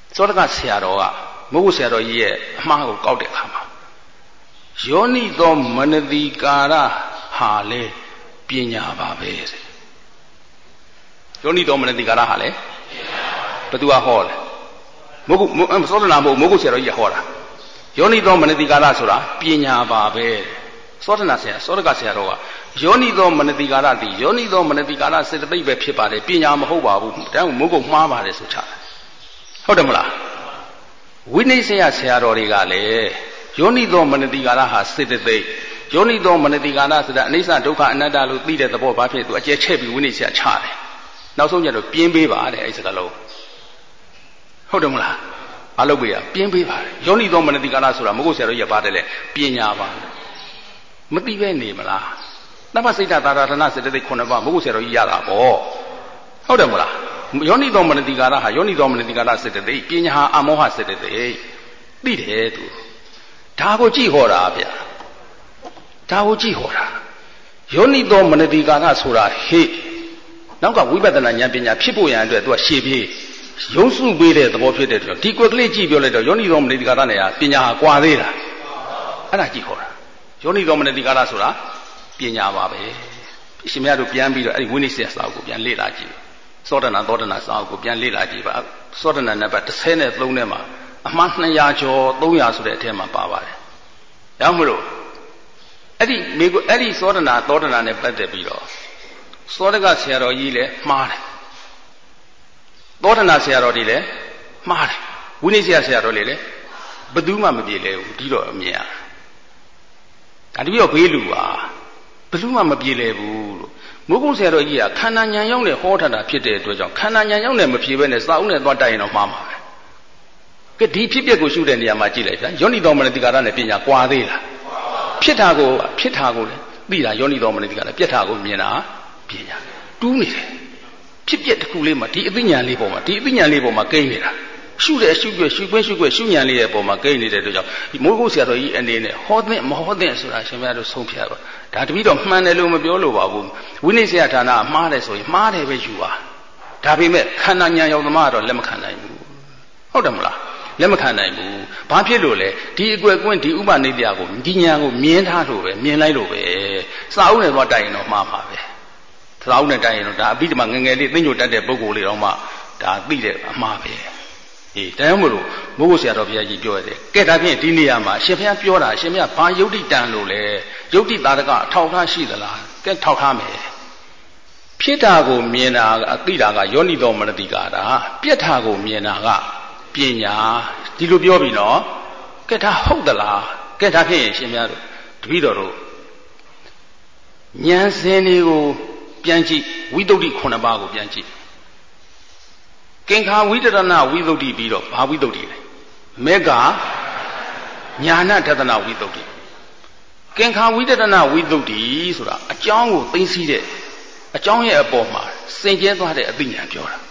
သောတကဆရာတော်ကမဟုတ်ဆရာတော်ကြီးရဲ့အမှားကိုကောက်တဲ့အခါမှာယောနိသောမနတိကာရဟာလေပညာပါပဲတဲ့ယောနိသောမနတိကာရဟာလေဘသူကဟောလဲမဟုတ်ဘူးသောတနာမဟုတ်မဟုတ်ဆရာတော်ကြီးဟောတာယောနိသောမနတိကာရဆိုတာပညာပါပဲသောတနာဆရာသောတကဆရာတော်ကယောနိသောမနတိကာရတိယောနိသောမနတိကာရစေတသိက်ပဲဖြစ်ပါတယ်ပညာမဟုတ်ပါဘူးဒါမှမဟုတ်မှားပါတယ်ဆိုချတာဟုတ်တယ်မလားဝိနည်းဆရာဆရာတော်တွေကလည်းယောနိသောမနတိကာရဟာစေတသိက်ယောနိသောမနတိကာရဆိုတာအနိစ္စဒုက္ခအနတ္တလို့သိတဲ့သဘောဘာဖြစ်သူအကျယ်ချက်ပြီးဝိနည်းဆရာချတယ်နောက်ဆုံးကျတော့ပြင်းပေးပါတဲ့အဲ့စကားလုံးဟုတ်တယ်မလားမလုပ်ပေးရပြင်းပေးပါတယ်ယောနိသောမနတိကာရဆိုတာမဟုတ်ဆရာတို့ရပါတယ်လေပညာပါမသိပဲနေမလားနမစိတ်တာသာရဏစေတသိက်ခုနှစ်ပါးမဟုတ်ဆရာတို့ရတာပေါ့ဟုတ်တယ်မလားယောနိသောမနတိကာရဟာယောနိသောမနတိကာရစေတသိက်ပညာဟာအမောဟစေတသိက်သိတယ်သူဒါကိုကြည့်ဟောတာဗျာဒါကိုကြည့်ဟောတာယောနိသောမနတိကာရဆိုတာဟေ့နောက်ကဝိပဿနာဉာဏ်ပညာဖြစ်ဖို့ရန်အတွက်သူကရှေ့ပြေးရုံးစုပေးတဲ့သဘောဖြစ်တဲ့အတွက်ဒီကွက်ကလေးကြည့်ပြောလိုက်တော့ယောနိသောမနတိကာရနဲ့ဟာပညာဟာကွာသေးတာအဲ့ဒါကြည့်ဟောတာယောနိသောမနတိကာရဆိုတာပညာပါပဲအရှင်မြတ်တို့ပြန်ပြီးတော့အဲ့ဒီဝိနည်းဆရာစာအုပ်ကိုပြန်လေ့လာကြည့်သောတနာသောတနာစာအုပ်ကိုပြန်လေ့လာကြည့်ပါသောတနာနံပါတ်တစ်ဆယ်နဲ့သုံးထဲမှာအမှားနှစ်ရာကျော်သုံးရာဆိုတဲ့အထက်မှာပါပါတယ်။ဒါမှမလို့အဲ့ဒီမိကိုအဲ့ဒီသောတနာသောတနာနဲ့ပတ်သက်ပြီးတော့သောတကဆရာတော်ကြီးလည်းမှားတယ်။သောတနာဆရာတော်ကြီးလည်းမှားတယ်။ဝိနည်းဆရာဆရာတော်လေးလည်းဘယ်သူမှမပြေလဲဘူးဒီတော့အမြင်ရ။ဒါတပြီးတော့ဘေးလူပါဘယ်သူမှမပြေလဲဘူးလို့မိုးကုတ်ဆရာတော်ကြီးကခန္ဓာဉာဏ်ရောက်နဲ့ဟောထားတာဖြစ်တဲ့အတွက်ကြောင့်ခန္ဓာဉာဏ်ရောက်နဲ့မဖြေဘဲနဲ့စာအုပ်နဲ့သွားတိုက်ရင်တော့မှားမှာပဲကဲဒီဖြစ်ပျက်ကိုရှုတဲ့နေရာမှာကြည့်လိုက်ဗျာယောနိသောမနတိကာရနဲ့ပညာကွာသေးလားဖြစ်တာကိုဖြစ်တာကိုလည်းသိတာယောနိသောမနတိကာရပြက်တာကိုမြင်တာပညာတူးနေတယ်ဖြစ်ပျက်တစ်ခုလေးမှာဒီအသိဉာဏ်လေးပေါ်မှာဒီအသိဉာဏ်လေးပေါ်မှာကိန်းနေတာရှုတယ်ရှုွယ်ရှုခွင့်ရှုခွင့်ရှုဉာဏ်လေးရဲ့ပေါ်မှာကိန်းနေတဲ့အတွက်ကြောင့်ဒီမိုးကုတ်ဆရာတော်ကြီးအနေနဲ့ဟောတဲ့မဟောတဲ့ဆိုတာရှင်များတို့ဆုံးဖြတ်ပါဒါတပည့်တော်မှန်တယ်လို့မပြောလို့ပါဘူးဝိနည်းဆရာဌာနမှားတယ်ဆိုရင်မှားတယ်ပဲယူပါဒါပေမဲ့ခန္ဓာဉာဏ်ရောက်သမားတော့လက်မခံနိုင်ဘူးဟုတ်တယ်မလားလက်မခံနိုင်ဘူးဘာဖြစ်လို့လဲဒီအကွယ်ကွင်းဒီဥပနိတ္တကိုဒီဉာဏ်ကိုမြင်ထားလို့ပဲမြင်လိုက်လို့ပဲစာအုပ်နဲ့တော့တိုင်ရင်တော့မှားပါပဲစာအုပ်နဲ့တိုင်ရင်တော့ဒါအပိဓမ္မာငငယ်လေးသိညိုတတ်တဲ့ပုဂ္ဂိုလ်လေးတော့မှဒါသိတဲ့အမှားပဲအေးတရားမလို့မိုးကိုဆရာတော်ဘုရားကြီးပြောရတယ်ကဲဒါဖြင့်ဒီနေရာမှာရှင်ဘုရားပြောတာရှင်ဘုရားဘာယုတ်တိတန်လို့လဲယုတ်တိတာရကအထောက်ထားရှိသလားကဲထောက်ထားမယ်ဖြစ်တာကိုမြင်တာအသိတာကယောနိသောမနတိကာရပြက်တာကိုမြင်တာကပညာဒီလိုပြောပြီနော်ကဲဒါဟုတ်သလားကဲဒါဖြင့်ရှင်ဘုရားတို့တပည့်တော်တို့ဉာဏ်စင်တွေကိုပြန်ကြည့်ဝိသုဒ္ဓိခုနှစ်ပါးကိုပြန်ကြည့်ကင်္ခာဝိတရဏဝိသုဒ္ဓိပြီးတော့ဘာဝိသုဒ္ဓိလဲမေဃညာဏဒသနဝိသုဒ္ဓိကင်္ခာဝိတရဏဝိသုဒ္ဓိဆိုတာအကြောင်းကိုသိသိတဲ့အကြောင်းရဲ့အပေါ်မှာစင်ကြဲသွားတဲ့အသိဉာဏ်ပြောတာ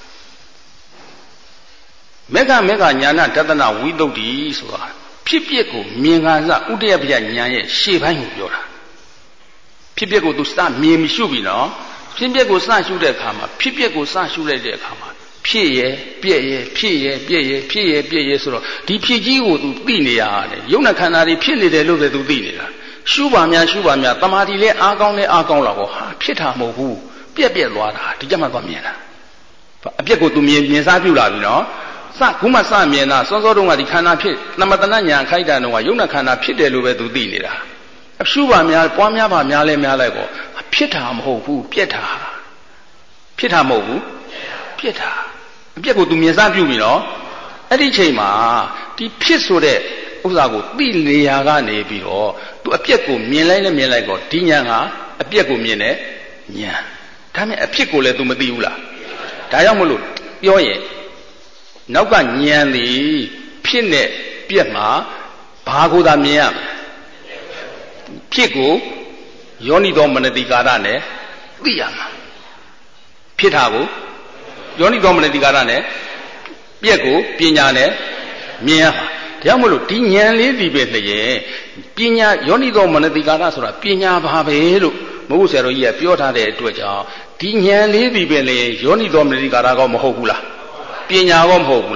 မေဃမေဃညာဏဒသနဝိသုဒ္ဓိဆိုတာဖြစ်ပျက်ကိုမြင်ခါစဥဒယပယဉာဏ်ရဲ့ရှေ့ပိုင်းကိုပြောတာဖြစ်ပျက်ကိုသူစမြင်ရှုပြီနော်ဖြစ်ပျက်ကိုစရှုတဲ့အခါမှာဖြစ်ပျက်ကိုစရှုလိုက်တဲ့အခါမှာဖြစ်ရဲ့ပြည့်ရဲ့ဖြစ်ရဲ့ပြည့်ရဲ့ဖြစ်ရဲ့ပြည့်ရဲ့ဆိုတော့ဒီဖြစ်ကြီးကိုသူသိနေရတယ်ယုံနာခန္ဓာတွေဖြစ်နေတယ်လို့ပဲသူသိနေတာရှုပါများရှုပါများတမာတိလဲအားကောင်းလဲအားကောင်းလာတော့ဟာဖြစ်တာမဟုတ်ဘူးပြက်ပြက်သွားတာဒီကြမှာသွားမြင်တာအပြက်ကိုသူမြင်မြင်စားပြုလာပြီနော်စခုမှစမြင်တာစောစောတုန်းကဒီခန္ဓာဖြစ်သမတနာညာခိုက်တာတုန်းကယုံနာခန္ဓာဖြစ်တယ်လို့ပဲသူသိနေတာအရှုပါများပွားများပါများလဲများလိုက်ပေါ့ဖြစ်တာမဟုတ်ဘူးပြက်တာဖြစ်တာမဟုတ်ဘူးပြက်တာအပြက်ကိုသူမြင်စားပြုပြီနော်အဲ့ဒီချိန်မှာဒီဖြစ်ဆိုတဲ့ဥစ္စာကိုသိနေရကနေပြီးတော့သူအပြက်ကိုမြင်လိုက်နဲ့မြင်လိုက်တော့ဒီဉာဏ်ကအပြက်ကိုမြင်တဲ့ဉာဏ်ဒါမဲ့အဖြစ်ကိုလည်း तू မသိဘူးလားဒါကြောင့်မလို့ပြောရင်နောက်ကဉာဏ်သည်ဖြစ်နဲ့ပြက်မှာဘာကိုသာမြင်ရမလဲဖြစ်ကိုယောနိသောမနတိကာရနဲ့သိရမှာဖြစ်တာကိုယောနိသောမနတိကာရနဲ့ပြက်ကိုပညာနဲ့မြင်ရမှာဒါကြောင့်မလို့ဒီဉာဏ်လေးဒီပဲလျင်ပညာယောနိသောမနတိကာရဆိုတာပညာပါပဲလို့မဟုတ်ဆရာတော်ကြီးကပြောထားတဲ့အတွက်ကြောင့်ဒီဉာဏ်လေးဒီပဲလျင်ယောနိသောမနတိကာရကောမဟုတ်ဘူးလားပညာကောမဟုတ်ဘူးလား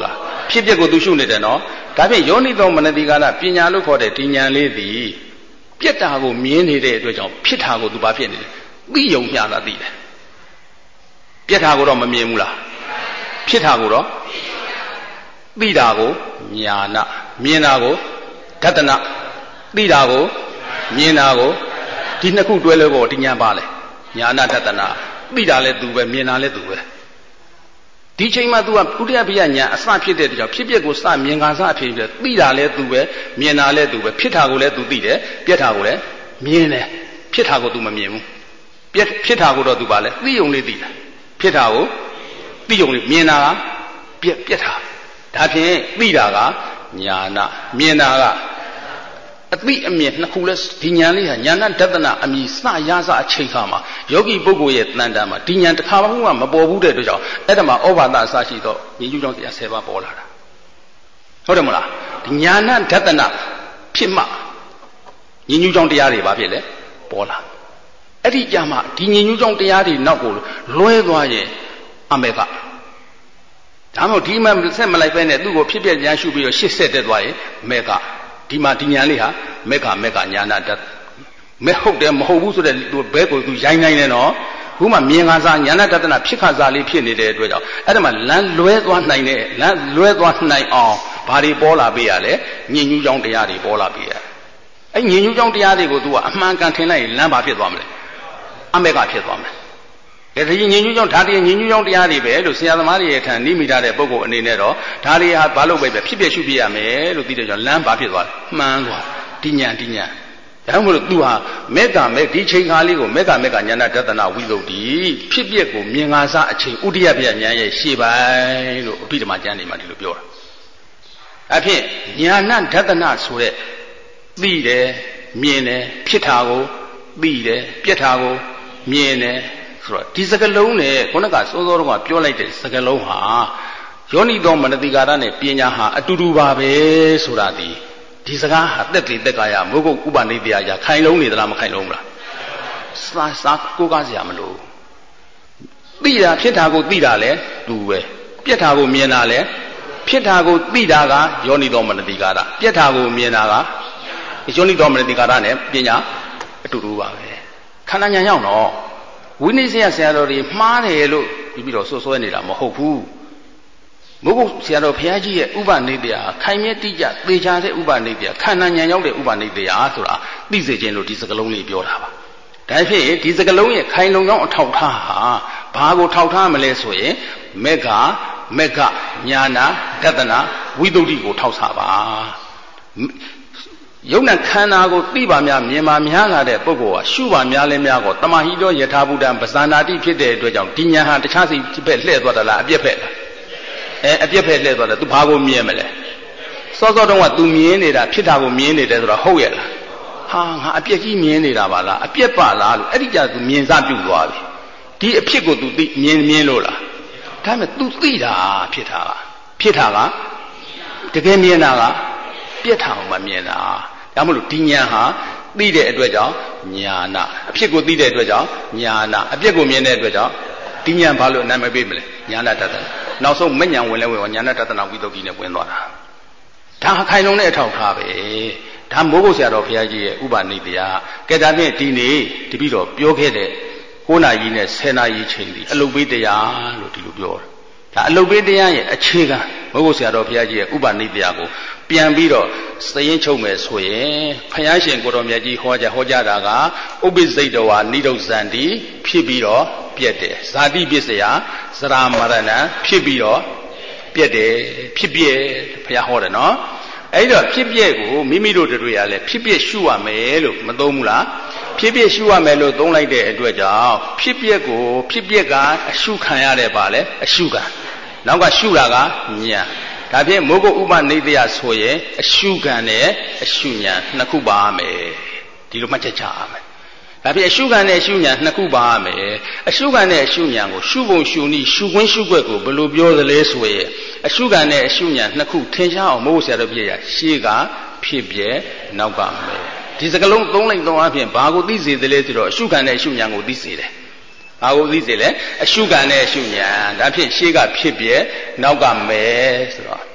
ဖြစ်ပျက်ကိုသူရှုနေတယ်နော်ဒါဖြင့်ယောနိသောမနတိကာရပညာလို့ခေါ်တဲ့ဒီဉာဏ်လေးသည်ပြက်တာကိုမြင်နေတဲ့အတွက်ကြောင့်ဖြစ်တာကိုသူဘာဖြစ်နေလဲသိယုံမျှတာသိတယ်ပြက်တာကိုတော့မမြင်ဘူးလားဖြစ်တာကိုတော့သိတာကိုညာနာမြင်တာကိုဒသနာသိတာကိုမြင်တာကိုဒီနှစ်ခုတွဲလဲပေါ်ဒီညာပါလေညာနာဒသနာသိတာလဲသူပဲမြင်တာလဲသူပဲဒီချိန်မှာ तू ကဥဒယပိယညာအစဖြစ်တဲ့ကြောင့်ဖြစ်ပျက်ကိုစမြင်ကစားအဖြစ်ဖြစ်သိတာလဲသူပဲမြင်တာလဲသူပဲဖြစ်တာကိုလဲ तू သိတယ်ပြက်တာကိုလဲမြင်တယ်ဖြစ်တာကို तू မမြင်ဘူးပြက်ဖြစ်တာကိုတော့ तू ပါလဲသိုံလေးသိတာဖြစ်တာကိုသိုံလေးမြင်တာကပြက်ပြက်တာဒါဖြင့်သိတာကညာနာမြင်တာကအသိအမြင်နှစ်ခုလဲဒီဉာဏ်လေးဟာညာနာဒသနာအမြည်စရစအချိန်ခါမှာယောဂီပုဂ္ဂိုလ်ရဲ့တန်တန်မှာဒီဉာဏ်တစ်ခါမှမပေါ်ဘူးတဲ့အတွက်ကြောင့်အဲ့ဒါမှာဩဘာသအစရှိတော့ဉာဏ်ကျူးကြောင့်တရားဆယ်ပါးပေါ်လာတာဟုတ်တယ်မလားဒီညာနာဒသနာဖြစ်မှဉာဏ်ကျူးကြောင့်တရားတွေဘာဖြစ်လဲပေါ်လာအဲ့ဒီကြမှာဒီဉာဏ်ကျူးကြောင့်တရားတွေနောက်ကိုလွဲသွားရင်အမေကဒါမှမဟုတ်ဒီမှာဆက်မလိုက်ပဲနဲ့သူ့ကိုဖြစ်ပြဉာဏ်ရှုပြီးတော့ရှစ်ဆက်တက်သွားရင်မေကဒီမှာဒီဉာဏ်လေးဟာမေကမေကညာနာတတ်မဲဟုတ်တယ်မဟုတ်ဘူးဆိုတဲ့သူဘဲကိုသူရိုင်းနိုင်တယ်နော်ခုမှမြင်ခါစားညာနာတတနာဖြစ်ခါစားလေးဖြစ်နေတဲ့အတွက်ကြောင့်အဲ့ဒါမှလမ်းလွဲသွားနိုင်တဲ့လမ်းလွဲသွားနိုင်အောင်ဘာတွေပေါ်လာပေးရလဲညဉ့်ညူးကြောင်းတရားတွေပေါ်လာပေးရအဲ့ညဉ့်ညူးကြောင်းတရားတွေကိုသူကအမှန်ကန်ထင်လိုက်ရင်လမ်းဘာဖြစ်သွားမလဲအမေကဖြစ်သွားမယ်ဒါဒီညဉ့်ညူးကြောင်းဓာတ်တွေညဉ့်ညူးကြောင်းတရားတွေပဲလို့ဆရာသမားတွေရဲ့ထံနိမိတာတဲ့ပုဂ္ဂိုလ်အနေနဲ့တော့ဓာတ်တွေဟာဘာလို့ပဲပဲဖြစ်ဖြစ်ရှုပြရမယ်လို့သိတဲ့ကြောင့်လမ်းဘာဖြစ်သွားလဲမှန်သွားဒီညာဒီညာဒါမှမဟုတ်သူဟာမေကမေဒီချိန်ခါလေးကိုမေကမေကညာနာဒသနာဝိသုဒ္ဓိဖြစ်ပျက်ကိုမြင်ငါစားအချိန်ဥဒိယပြညာရဲ့ရှေ့ပိုင်းလို့အဘိဓမ္မာကျမ်းတွေမှာဒီလိုပြောတာအဖြစ်ညာနာဒသနာဆိုတဲ့သိတယ်မြင်တယ်ဖြစ်တာကိုသိတယ်ပြက်တာကိုမြင်တယ်ဆိုတော့ဒီစကလုံးနဲ့ခုနကစောစောတုန်းကပြောလိုက်တဲ့စကလုံးဟာယောနိသောမနတိကာရနဲ့ပညာဟာအတူတူပါပဲဆိုတာဒီဒီစကားဟာတက်တည်တက်ကာယမိုးကုတ်ဥပနိဒေယရာခိုင်လုံးနေသလားမခိုင်လုံးလားစာစာကိုကားစရာမလိုသိတာဖြစ်တာကိုသိတာလဲတူပဲပြက်တာကိုမြင်တာလဲဖြစ်တာကိုသိတာကယောနိသောမနတိကာရပြက်တာကိုမြင်တာကယောနိသောမနတိကာရနဲ့ပညာအတူတူပါပဲခန္ဓာဉာဏ်ရောက်တော့ဝိနည်းဆရာဆရာတော်တွေမှားတယ်လို့ပြီးပြီးတော့ဆွဆွဲနေတာမဟုတ်ဘူးမဟုတ်ဘူးဆရာတော်ဘုရားကြီးရဲ့ဥပနိဒေယခိုင်မြဲတိကျသေချာတဲ့ဥပနိဒေယခန္ဓာဉာဏ်ရောက်တဲ့ဥပနိဒေယဆိုတာသိစေခြင်းလို့ဒီစကလုံးလေးပြောတာပါဒါဖြစ်ဒီစကလုံးရဲ့ခိုင်လုံကြောင်းအထောက်ထားဟာဘာကိုထောက်ထားမလဲဆိုရင်မေဃမေဃညာနာဒသနာဝိသုဒ္ဓိကိုထောက်စားပါယုံနဲ့ခန္ဓာကိုသိပါများမြင်ပါများလာတဲ့ပုဂ္ဂိုလ်ဟာရှုပါများလဲများကိုတမဟိတောယထာဘုဒ္ဓံပဇာနာတိဖြစ်တဲ့အတွက်ကြောင့်ဒီညာဟာတခြားစီဘက်လှည့်သွားတာလားအပြက်ဖက်လားအဲအပြက်ဖက်လှည့်သွားတယ် तू ဘာကိုမြင်မလဲစောစောတုန်းက तू မြင်နေတာဖြစ်တာကိုမြင်နေတယ်ဆိုတော့ဟုတ်ရဲ့လားဟာငါအပြက်ကြီးမြင်နေတာပါလားအပြက်ပါလားလို့အဲ့ဒီကြ तू မြင်စားပြုတ်သွားပြီဒီအဖြစ်ကို तू သိမြင်မြင်လို့လားဒါပေမဲ့ तू သိတာဖြစ်တာကဖြစ်တာကတကယ်မြင်တာကပြက်တာမှမြင်တာဒါမှမဟုတ်ဒီဉာဏ်ဟာသိတဲ့အတွက်ကြောင့်ညာနာအဖြစ်ကိုသိတဲ့အတွက်ကြောင့်ညာနာအပြစ်ကိုမြင်တဲ့အတွက်ကြောင့်ဒီဉာဏ်ဘာလို့အနာမပေးမလဲညာနာတတနာနောက်ဆုံးမဉဏ်ဝင်လဲဝင်ညာနာတတနာဝိသုဒ္ဓိနဲ့ဝင်သွားတာဒါဟာခိုင်လုံတဲ့အထောက်ထားပဲဒါမိုးကုတ်ဆရာတော်ဘုရားကြီးရဲ့ဥပနိဒေယကဲဒါဖြင့်ဒီနေ့တပည့်တော်ပြောခဲ့တဲ့ကိုးနာရီနဲ့ဆယ်နာရီချိန်ဒီအလုတ်ပေးတရားလို့ဒီလိုပြောတာဒါအလုတ်ပေးတရားရဲ့အခြေခံမိုးကုတ်ဆရာတော်ဘုရားကြီးရဲ့ဥပနိဒေယကိုပြန်ပြီးတော့စရင်ချုပ်မယ်ဆိုရင်ဘုရားရှင်ကိုတော်မြတ်ကြီးဟောကြားဟောကြားတာကဥပ္ပိစိတ်တဝါနိဒုဇန္တိဖြစ်ပြီးတော့ပြက်တယ်ဇာတိပစ္စယသရမရဏဖြစ်ပြီးတော့ပြက်တယ်ဖြစ်ပြက်ဘုရားဟောတယ်နော်အဲ့တော့ဖြစ်ပြက်ကိုမိမိတို့တို့ရလဲဖြစ်ပြက်ရှုရမယ်လို့မသုံးဘူးလားဖြစ်ပြက်ရှုရမယ်လို့သုံးလိုက်တဲ့အတွက်ကြောင့်ဖြစ်ပြက်ကိုဖြစ်ပြက်ကအရှုခံရတယ်ပါလေအရှုခံနောက်ကရှုတာကညာဒါဖြင့်မိုးကုတ်ဥပနိဒေယဆိုရင်အရှုခံနဲ့အရှုညာနှစ်ခုပါမယ်ဒီလိုမှတ်ချက်ချရမယ်ဒါဖြင့်အရှုခံနဲ့အရှုညာနှစ်ခုပါမယ်အရှုခံနဲ့အရှုညာကိုရှုပုံရှုနည်းရှုခွင်းရှုခွက်ကိုဘယ်လိုပြောသလဲဆိုရင်အရှုခံနဲ့အရှုညာနှစ်ခုထင်ရှားအောင်မိုးဆရာတို့ပြရရှေ့ကဖြစ်ပြဲနောက်ကမယ်ဒီစကလုံးသုံးလိုက်သုံးအပြင်ဘာကိုသိစေသလဲဆိုတော့အရှုခံနဲ့အရှုညာကိုသိစေတယ်ဘာကိုသိစေလဲအရှုခံနဲ့အရှုညာဒါဖြင့်ရှေ့ကဖြစ်ပြဲနောက်ကမယ်ဆိုတော့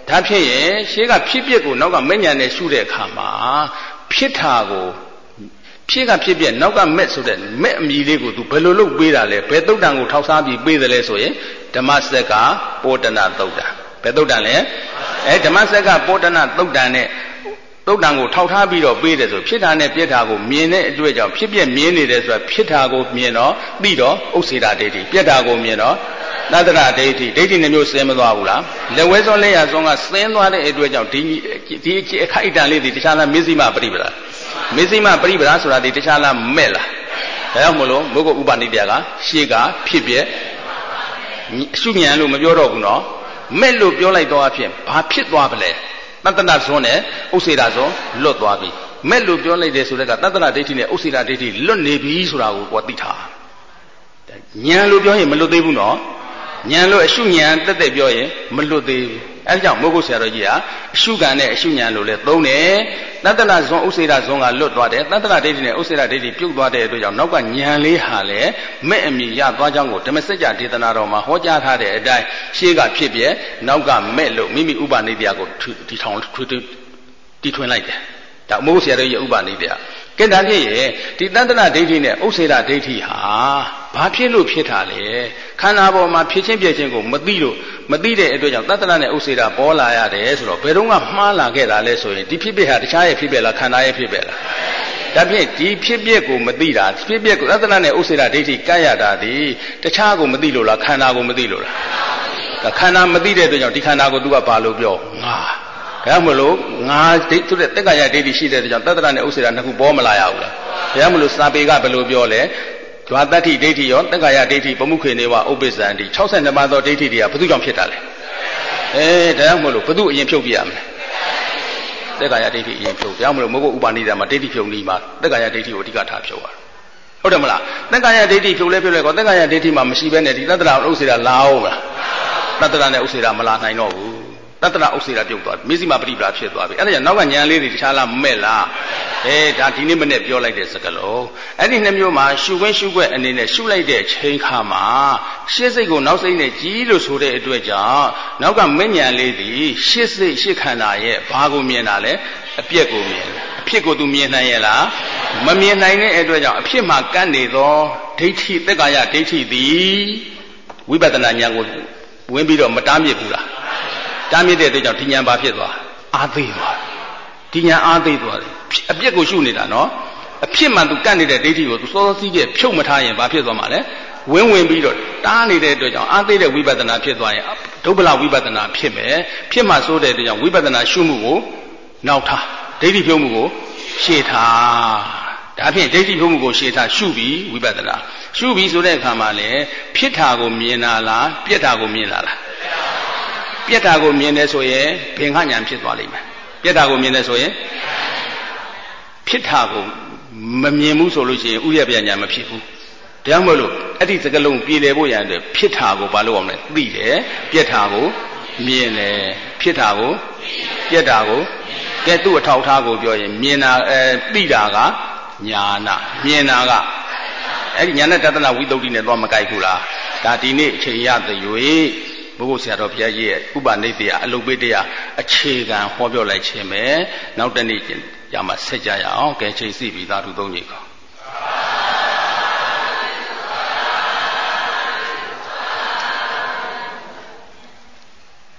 ဒါဖြစ်ရင်ရှေးကဖြစ်ပျက်ကိုနောက်ကမဲ့ညာနဲ့ရှုတဲ့အခါမှာဖြစ်တာကိုဖြစ်ကဖြစ်ပျက်နောက်ကမဲ့ဆိုတဲ့မဲ့အမည်လေးကိုသူဘယ်လိုလုပ်ပေးတာလဲဘယ်သုတ်တန်ကိုထောက်စားပြီးပေးတယ်လဲဆိုရင်ဓမ္မစက်ကပောတနာသုတ်တံဘယ်သုတ်တန်လဲအဲဓမ္မစက်ကပောတနာသုတ်တံနဲ့သုတ်တံကိုထောက်ထားပြီးတော့ပေးတယ်ဆိုဖြစ်တာနဲ့ပြက်တာကိုမြင်တဲ့အတွက်ကြောင့်ဖြစ်ပျက်မြင်နေတယ်ဆိုတာဖြစ်တာကိုမြင်တော့ပြီးတော့ဥစ္စေတာဒိဋ္ဌိပြက်တာကိုမြင်တော့သတ္တရဒိဋ္ဌိဒိဋ္ဌိနှမျိုးဆင်းမသွားဘူးလားလက်ဝဲစောလက်ရစောကဆင်းသွားတဲ့အတွက်ကြောင့်ဒီဒီအခိုက်အတန့်လေးဒီတခြားလားမေဇိမပရိပဒါမေဇိမပရိပဒါဆိုတာဒီတခြားလားမဲ့လားဒါကြောင့်မလို့ဘုဂုဥပနိတ္တကရှေ့ကဖြစ်ပျက်အရှုဉဏ်လို့မပြောတော့ဘူးနော်မဲ့လို့ပြောလိုက်တော့အဖြစ်ဘာဖြစ်သွားပလဲတတ္တနာဇွန်းနဲ့ဥစ္စေတာဇွန်းလွတ်သွားပြီမဲ့လို့ပြောလိုက်တယ်ဆိုတဲ့ကတတ္တနာဒိဋ္ဌိနဲ့ဥစ္စေတာဒိဋ္ဌိလွတ်နေပြီဆိုတာကိုကိုယ်သိထားဉာဏ်လို့ပြောရင်မလွတ်သေးဘူးနော်ဉာဏ်လို့အရှုဉာဏ်တက်တက်ပြောရင်မလွတ်သေးဘူးအဲဒါကြောင့်မိုးကုတ်ဆရာတော်ကြီးကအရှုကံနဲ့အရှုဉာဏ်လို့လဲသုံးတယ်တတ္တနာဇွန်းဥစ္စေတာဇွန်းကလွတ်သွားတယ်တတ္တနာဒိဋ္ဌိနဲ့ဥစ္စေတာဒိဋ္ဌိပြုတ်သွားတဲ့အတွက်ကြောင့်နောက်ကဉာဏ်လေးဟာလဲမဲ့အမြင်ရသွားကြောင်းကိုဓမ္မစကြာဒေသနာတော်မှာဟောကြားထားတဲ့အတိုင်းရှေးကဖြစ်ပြနောက်ကမဲ့လို့မိမိဥပနိတ္တကိုတီထောင်တီထွင်လိုက်တယ်ဒါမိုးကုတ်ဆရာတော်ကြီးဥပနိတ္တကဲဒါဖြစ်ရဲ့ဒီတတ္တနာဒိဋ္ဌိနဲ့ဥစ္စေတာဒိဋ္ဌိဟာဘာဖြစ်လို့ဖြစ်တာလဲခန္ဓာပေါ်မှာဖြစ်ချင်းပြချင်းကိုမသိလို့မသိတဲ့အတွက်ကြောင့်တတ္တနာနဲ့ဥစ္စေတာပေါ်လာရတယ်ဆိုတော့ဘယ်တော့မှမှားလာခဲ့တာလဲဆိုရင်ဒီဖြစ်ဖြစ်ဟာတခြားရဲ့ဖြစ်ဖြစ်လားခန္ဓာရဲ့ဖြစ်ဖြစ်လားဒါဖြင့်ဒီဖြစ်ဖြစ်ကိုမသိတာဖြစ်ဖြစ်ကိုတတ္တနာနဲ့ဥစ္စေတာဒိဋ္ဌိကပ်ရတာဒီတခြားကိုမသိလို့လားခန္ဓာကိုမသိလို့လားခန္ဓာမသိတဲ့အတွက်ကြောင့်ဒီခန္ဓာကိုသူကဘာလို့ပြောငါဒါမှမလို့ငါဒိဋ္ဌိတဲ့တက္ကရာဒိဋ္ဌိရှိတဲ့အတွက်ကြောင့်တတ္တနာနဲ့ဥစ္စေတာနှစ်ခုပေါ်မလာရဘူးလားဒါမှမလို့စာပေကဘယ်လိုပြောလဲဓဝတ္တိဒိဋ္ဌိရောတက္ကရာဒိဋ္ဌိပမှုခေနေဝဥပ္ပစ္စံတိ၆၂ပါးသောဒိဋ္ဌိတွေကဘယ်သူကြောင့်ဖြစ်တာလဲအဲဒါကြောင့်မလို့ဘယ်သူအရင်ဖြုတ်ပြရမလဲတက္ကရာဒိဋ္ဌိအရင်ဖြုတ်ဒါမှမလို့မဟုတ်ဥပါဏိဒာမှာဒိဋ္ဌိဖြုတ်နည်းမှာတက္ကရာဒိဋ္ဌိကိုအဓိကထားဖြုတ်ရဟုတ်တယ်မလားတက္ကရာဒိဋ္ဌိဖြုတ်လဲဖြုတ်လဲကောတက္ကရာဒိဋ္ဌိမှာမရှိဘဲနဲ့ဒီတတ္တရာဥစ္စေတာလာအောင်မလားတတ္တရာနဲ့ဥစ္စေတာမလာနိုင်တော့ဘူးတတ္တရာဥစ္စေတာပြုတ်သွားပြီမေဇိမပရိပဒါဖြစ်သွားပြီအဲ့ဒါကြောင့်နောက်ကဉာဏ်လေးတွေတခြားလားမဲ့လားအဲဒါဒီနေ့မနေ့ပြောလိုက်တဲ့စကားလုံးအဲ့ဒီနှစ်မျိုးမှာရှုခွင့်ရှုခွက်အနေနဲ့ရှုလိုက်တဲ့ချိန်ခါမှာရှေ့စိတ်ကိုနောက်စိတ်နဲ့ကြီးလို့ဆိုတဲ့အတွက်ကြောင့်နောက်ကမဉဏ်လေးဒီရှေ့စိတ်ရှေ့ခန္ဓာရဲ့ဘာကိုမြင်တာလဲအပြက်ကိုမြင်တယ်အဖြစ်ကိုသူမြင်နိုင်ရဲ့လားမမြင်နိုင်တဲ့အတွက်ကြောင့်အဖြစ်မှာကန့်နေသောဒိဋ္ဌိတက္ကာယဒိဋ္ဌိသည်ဝိပဿနာဉာဏ်ကိုဝင်ပြီးတော့မတားမြစ်ဘူးလားတားမြစ်တဲ့အတွက်ကြောင့်ဒီဉာဏ်ဘာဖြစ်သွားအာသိသွားဒီဉာဏ်အာသိသွားတယ်အပြစ်ကိုရှုနေတာနော်အဖြစ်မှန်သူကန့်နေတဲ့ဒိဋ္ဌိကိုသူစောစောစီးကျဖြုတ်မထားရင်ဘာဖြစ်သွားမှာလဲဝင်းဝင်ပြီးတော့တားနေတဲ့အတွက်ကြောင့်အာသိတဲ့ဝိပဿနာဖြစ်သွားရင်ဒုဗ္ဗလဝိပဿနာဖြစ်မယ်ဖြစ်မှဆိုတဲ့အတွက်ကြောင့်ဝိပဿနာရှုမှုကိုနောက်ထားဒိဋ္ဌိဖြုတ်မှုကိုရှေ့ထားဒါဖြင့်ဒိဋ္ဌိဖြုတ်မှုကိုရှေ့ထားရှုပြီးဝိပဿနာရှုပြီးဆိုတဲ့အခါမှာလေဖြစ်တာကိုမြင်တာလားပြက်တာကိုမြင်တာလားပြက်တာကိုမြင်တယ်ဆိုရင်ဘင်္ဂဉာဏ်ဖြစ်သွားလိမ့်မယ်ပြက်တာကိုမြင်တယ်ဆိုရင်ဖြစ်တာကိုမမြင်ဘူးဆိုလို့ရှိရင်ဥရပြညာမဖြစ်ဘူးဒါကြောင့်မလို့အဲ့ဒီစကလုံးပြေလည်ဖို့ရတဲ့ဖြစ်တာကိုဘာလို့အောင်လဲသိတယ်ပြက်တာကိုမြင်တယ်ဖြစ်တာကိုပြက်တာကိုကဲသူ့အထောက်ထားကိုပြောရင်မြင်တာအဲသိတာကညာနာမြင်တာကအဲ့ဒီညာနဲ့တသနာဝိသုဒ္ဓိနဲ့တော့မကိုက်ဘူးလားဒါဒီနေ့အချိန်ရသည်၍ဘုရားဆရာတော်ဘုရားကြီးရဲ့ဥပနိဒေယအလုပိတေယအခြေခံဟောပြောလိုက်ခြင်းပဲနောက်တနေ့ကျမှဆက်ကြရအောင်ကဲချိန်စီပြီးသာဓုသုံးကြီးခေါ်